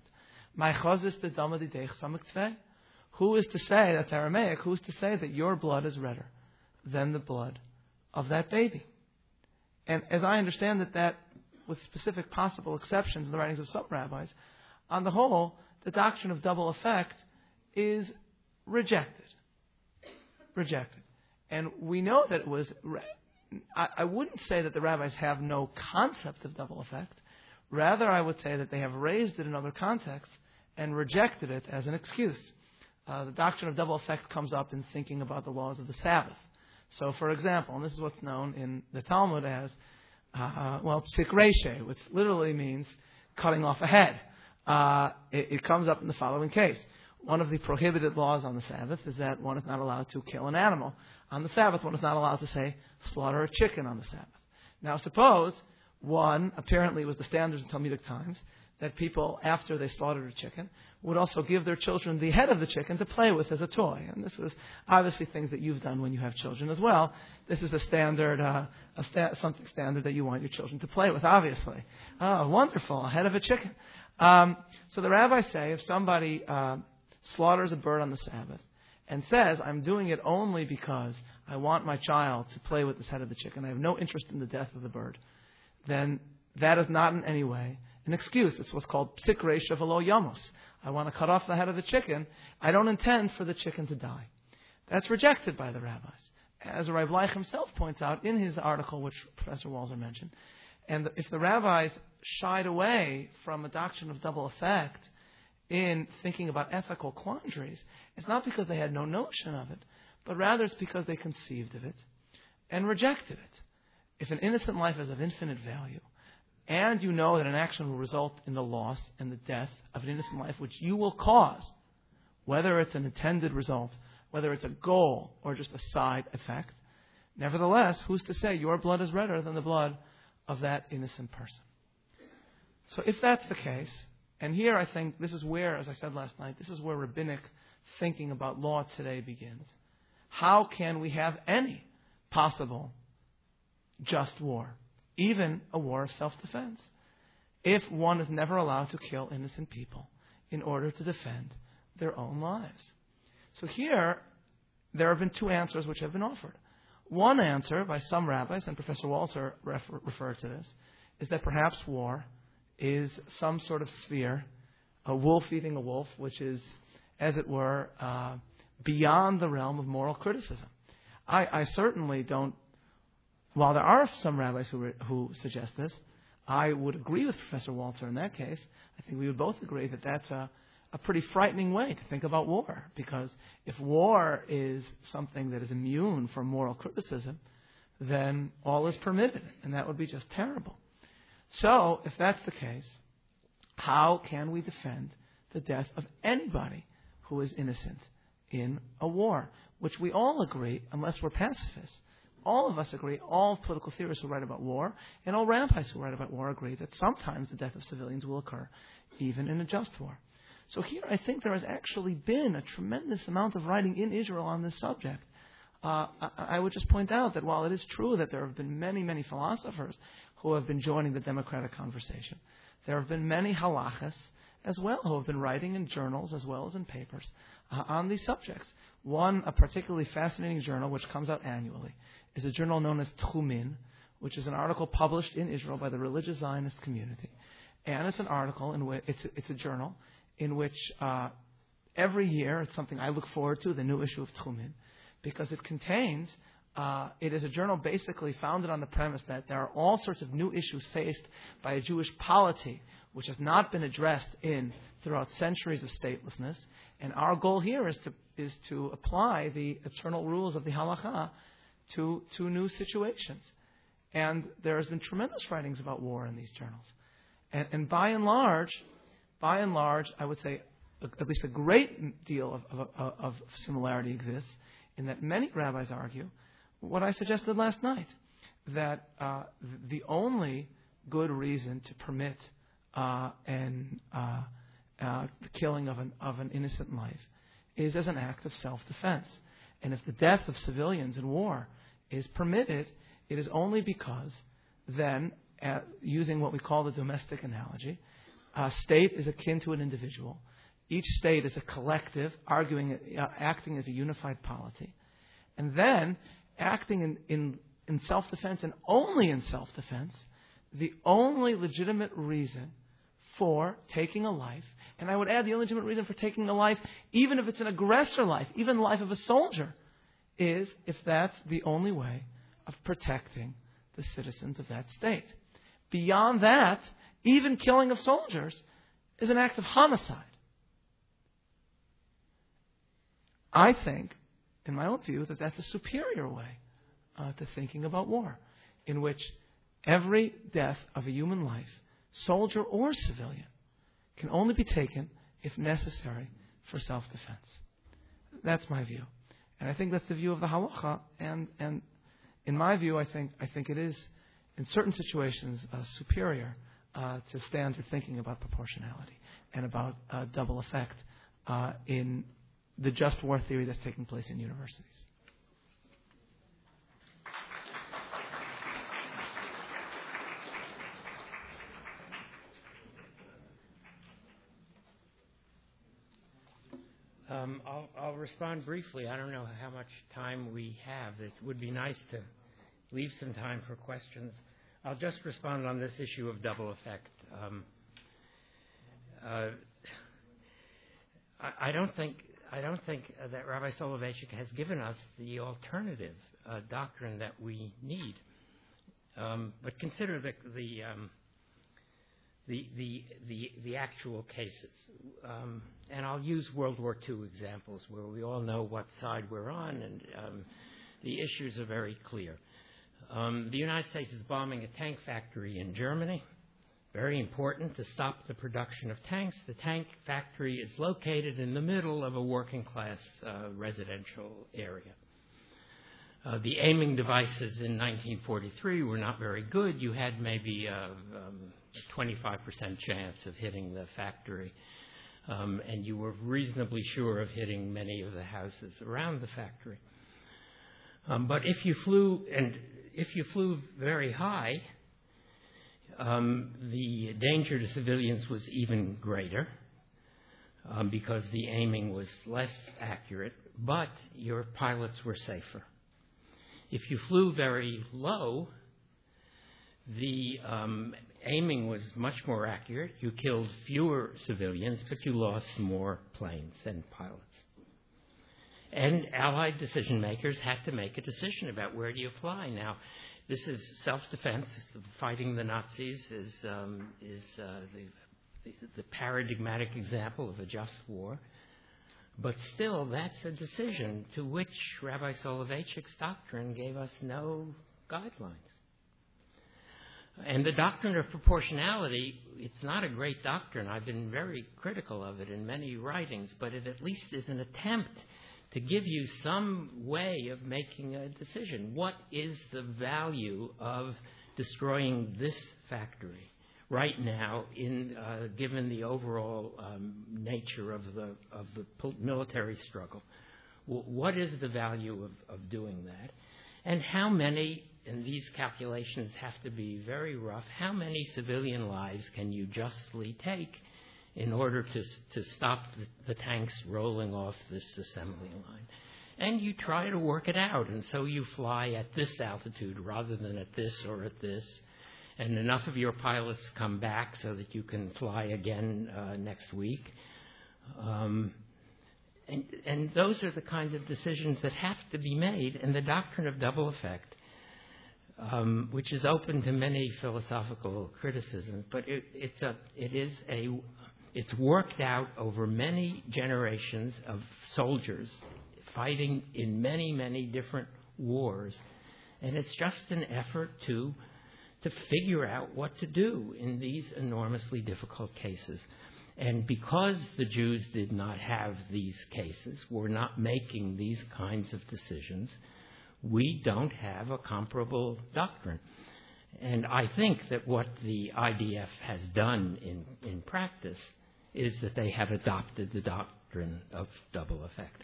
who is to say, that's Aramaic, who is to say that your blood is redder than the blood of that baby? And as I understand that with specific possible exceptions in the writings of some rabbis, on the whole, the doctrine of double effect is rejected. Rejected. And we know that it was... I wouldn't say that the rabbis have no concept of double effect. Rather, I would say that they have raised it in other contexts and rejected it as an excuse. The doctrine of double effect comes up in thinking about the laws of the Sabbath. So, for example, and this is what's known in the Talmud as, psik reshe, which literally means cutting off a head. It comes up in the following case. One of the prohibited laws on the Sabbath is that one is not allowed to kill an animal. On the Sabbath, one is not allowed to say, slaughter a chicken on the Sabbath. Now, suppose one, apparently was the standard in Talmudic times, that people, after they slaughtered a chicken, would also give their children the head of the chicken to play with as a toy. And this is obviously things that you've done when you have children as well. This is a standard, something standard that you want your children to play with, obviously. Oh, wonderful, a head of a chicken. So the rabbis say if somebody slaughters a bird on the Sabbath and says, I'm doing it only because I want my child to play with this head of the chicken, I have no interest in the death of the bird, then that is not in any way an excuse. It's what's called psik reshe v'lo yamos. I want to cut off the head of the chicken. I don't intend for the chicken to die. That's rejected by the rabbis. As Rav Leich himself points out in his article, which Professor Walzer mentioned. And if the rabbis shied away from a doctrine of double effect in thinking about ethical quandaries, it's not because they had no notion of it, but rather it's because they conceived of it and rejected it. If an innocent life is of infinite value, and you know that an action will result in the loss and the death of an innocent life which you will cause, whether it's an intended result, whether it's a goal or just a side effect, nevertheless, who's to say your blood is redder than the blood of that innocent person? So if that's the case, and here I think this is where, as I said last night, this is where rabbinic thinking about law today begins. How can we have any possible just war, even a war of self-defense, if one is never allowed to kill innocent people in order to defend their own lives? So here, there have been two answers which have been offered. One answer by some rabbis, and Professor Walzer referred to this, is that perhaps war is some sort of sphere, a wolf eating a wolf, which is, as it were, beyond the realm of moral criticism. I certainly don't, while there are some rabbis who suggest this, I would agree with Professor Walzer in that case. I think we would both agree that that's a pretty frightening way to think about war, because if war is something that is immune from moral criticism, then all is permitted, and that would be just terrible. So, if that's the case, how can we defend the death of anybody who is innocent in a war, which we all agree, unless we're pacifists, all of us agree, all political theorists who write about war, and all rabbis who write about war agree that sometimes the death of civilians will occur, even in a just war. So here I think there has actually been a tremendous amount of writing in Israel on this subject. I would just point out that while it is true that there have been many, many philosophers who have been joining the democratic conversation, there have been many halachas as well who have been writing in journals as well as in papers on these subjects. One, a particularly fascinating journal which comes out annually, is a journal known as Tchumin, which is an article published in Israel by the religious Zionist community. And it's an article in which it's a journal in which every year, it's something I look forward to, the new issue of Tchumin, because it contains, it is a journal basically founded on the premise that there are all sorts of new issues faced by a Jewish polity which has not been addressed throughout centuries of statelessness. And our goal here is to apply the eternal rules of the halakha to new situations. And there has been tremendous writings about war in these journals. And by and large, I would say at least a great deal of similarity exists in that many rabbis argue what I suggested last night, that the only good reason to permit the killing of an innocent life is as an act of self-defense. And if the death of civilians in war is permitted, it is only because then, using what we call the domestic analogy, a state is akin to an individual. Each state is a collective, acting as a unified polity. And then, acting in self-defense and only in self-defense, the only legitimate reason for taking a life, and I would add the only legitimate reason for taking a life, even if it's an aggressor life, even the life of a soldier, is if that's the only way of protecting the citizens of that state. Beyond that, even killing of soldiers is an act of homicide. I think, in my own view, that that's a superior way to thinking about war, in which every death of a human life, soldier or civilian, can only be taken if necessary for self-defense. That's my view. And I think that's the view of the halacha. And in my view, I think it is, in certain situations, superior to standard thinking about proportionality and about double effect in the just war theory that's taking place in universities. I'll respond briefly. I don't know how much time we have. It would be nice to leave some time for questions. I'll just respond on this issue of double effect. I don't think that Rabbi Soloveitchik has given us the alternative doctrine that we need. But consider the actual cases. And I'll use World War II examples where we all know what side we're on, and the issues are very clear. The United States is bombing a tank factory in Germany. Very important to stop the production of tanks. The tank factory is located in the middle of a working-class residential area. The aiming devices in 1943 were not very good. You had maybe a 25% chance of hitting the factory, and you were reasonably sure of hitting many of the houses around the factory. But if you flew very high, the danger to civilians was even greater because the aiming was less accurate, but your pilots were safer. If you flew very low, the aiming was much more accurate. You killed fewer civilians, but you lost more planes and pilots. And Allied decision makers had to make a decision about where do you fly. Now, this is self-defense. Fighting the Nazis is the paradigmatic example of a just war. But still, that's a decision to which Rabbi Soloveitchik's doctrine gave us no guidelines. And the doctrine of proportionality, it's not a great doctrine. I've been very critical of it in many writings, but it at least is an attempt to give you some way of making a decision. What is the value of destroying this factory right now, given the overall nature of the military struggle? What is the value of doing that? And how many, and these calculations have to be very rough, how many civilian lives can you justly take in order to stop the tanks rolling off this assembly line? And you try to work it out, and so you fly at this altitude rather than at this or at this. And enough of your pilots come back so that you can fly again next week. And those are the kinds of decisions that have to be made. And the doctrine of double effect, which is open to many philosophical criticisms, but it's worked out over many generations of soldiers fighting in many, many different wars. And it's just an effort to figure out what to do in these enormously difficult cases. And because the Jews did not have these cases, were not making these kinds of decisions, we don't have a comparable doctrine. And I think that what the IDF has done in practice is that they have adopted the doctrine of double effect.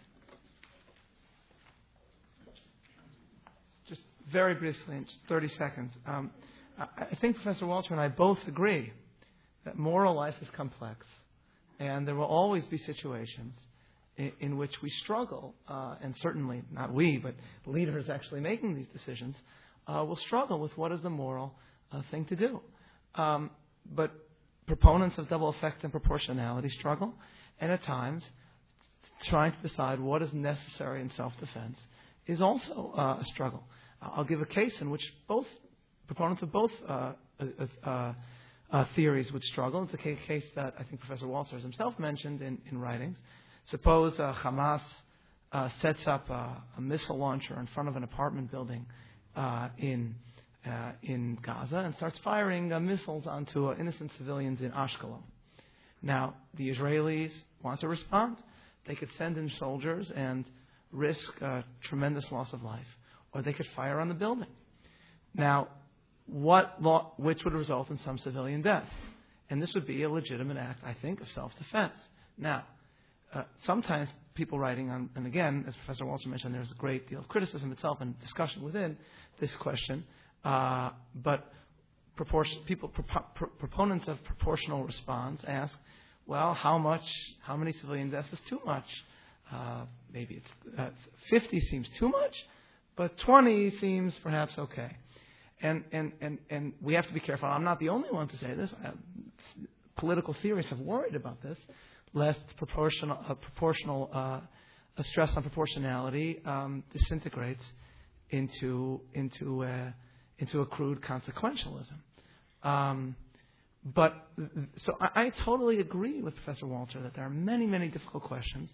Just very briefly, in just 30 seconds. I think Professor Walter and I both agree that moral life is complex, and there will always be situations in which we struggle, and certainly not we, but leaders actually making these decisions will struggle with what is the moral thing to do. But proponents of double effect and proportionality struggle, and at times trying to decide what is necessary in self-defense is also a struggle. I'll give a case in which both proponents of both theories would struggle. It's a case that I think Professor Waltzer himself mentioned in writings. Suppose Hamas sets up a missile launcher in front of an apartment building in Gaza and starts firing missiles onto innocent civilians in Ashkelon. Now, the Israelis want to respond. They could send in soldiers and risk tremendous loss of life, or they could fire on the building. Now, which would result in some civilian deaths. And this would be a legitimate act, I think, of self-defense. Now, sometimes people writing on, and again, as Professor Walter mentioned, there's a great deal of criticism itself and discussion within this question, but proponents of proportional response ask, well, how many civilian deaths is too much? Maybe it's 50 seems too much, but 20 seems perhaps okay. And we have to be careful. I'm not the only one to say this. Political theorists have worried about this, lest proportional stress on proportionality disintegrates into a crude consequentialism. So I totally agree with Professor Walter that there are many, many difficult questions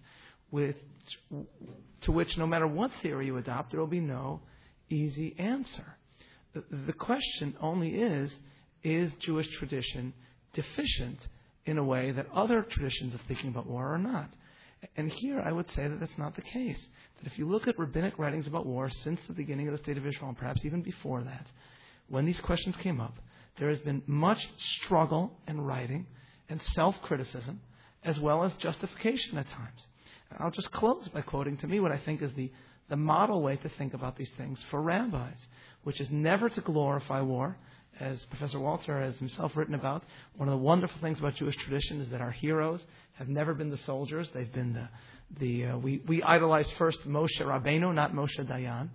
to which no matter what theory you adopt, there will be no easy answer. The question only is Jewish tradition deficient in a way that other traditions of thinking about war are not? And here I would say that that's not the case. That if you look at rabbinic writings about war since the beginning of the State of Israel, and perhaps even before that, when these questions came up, there has been much struggle and writing and self-criticism as well as justification at times. I'll just close by quoting to me what I think is the model way to think about these things for rabbis, which is never to glorify war. As Professor Walzer has himself written about, one of the wonderful things about Jewish tradition is that our heroes have never been the soldiers. They've been we idolize first Moshe Rabbeinu, not Moshe Dayan.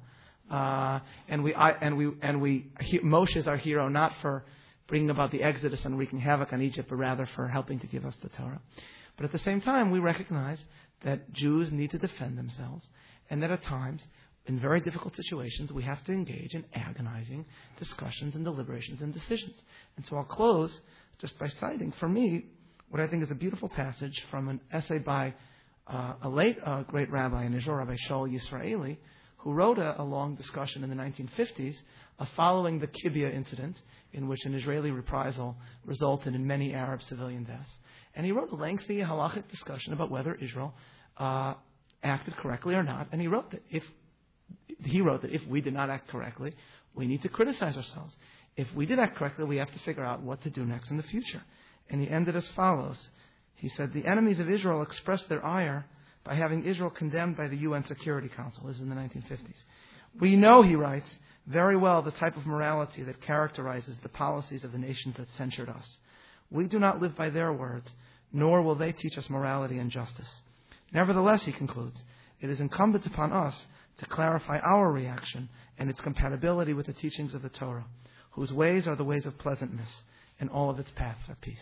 Moshe is our hero not for bringing about the Exodus and wreaking havoc on Egypt, but rather for helping to give us the Torah. But at the same time, we recognize that Jews need to defend themselves, and that at times, in very difficult situations, we have to engage in agonizing discussions and deliberations and decisions. And so I'll close just by citing, for me, what I think is a beautiful passage from an essay by a late great rabbi in Israel, Rabbi Shaul Yisraeli, who wrote a long discussion in the 1950s following the Kibbutz incident, in which an Israeli reprisal resulted in many Arab civilian deaths. And he wrote a lengthy halachic discussion about whether Israel acted correctly or not. And he wrote that if we did not act correctly, we need to criticize ourselves. If we did act correctly, we have to figure out what to do next in the future. And he ended as follows. He said, the enemies of Israel expressed their ire by having Israel condemned by the UN Security Council. This is in the 1950s. We know, he writes, very well the type of morality that characterizes the policies of the nations that censured us. We do not live by their words, nor will they teach us morality and justice. Nevertheless, he concludes, it is incumbent upon us to clarify our reaction and its compatibility with the teachings of the Torah, whose ways are the ways of pleasantness, and all of its paths are peace.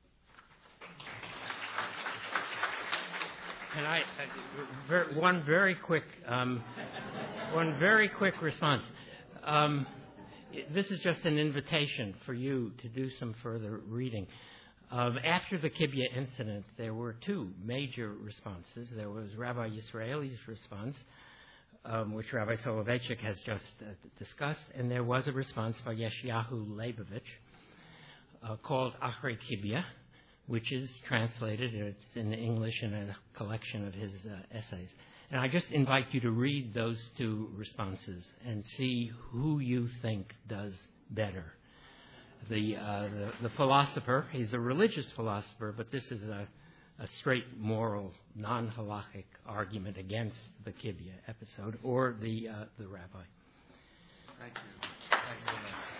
And one very quick response. This is just an invitation for you to do some further reading. After the Kibbutz incident, there were two major responses. There was Rabbi Yisraeli's response, which Rabbi Soloveitchik has just discussed, and there was a response by Yeshayahu Leibovich called Achrei Kibbutz, which is translated, it's in English in a collection of his essays. And I just invite you to read those two responses and see who you think does better. The philosopher, he's a religious philosopher, but this is a straight moral, non-halachic argument against the Kibbutz episode, or the rabbi. Thank you. Thank you very much.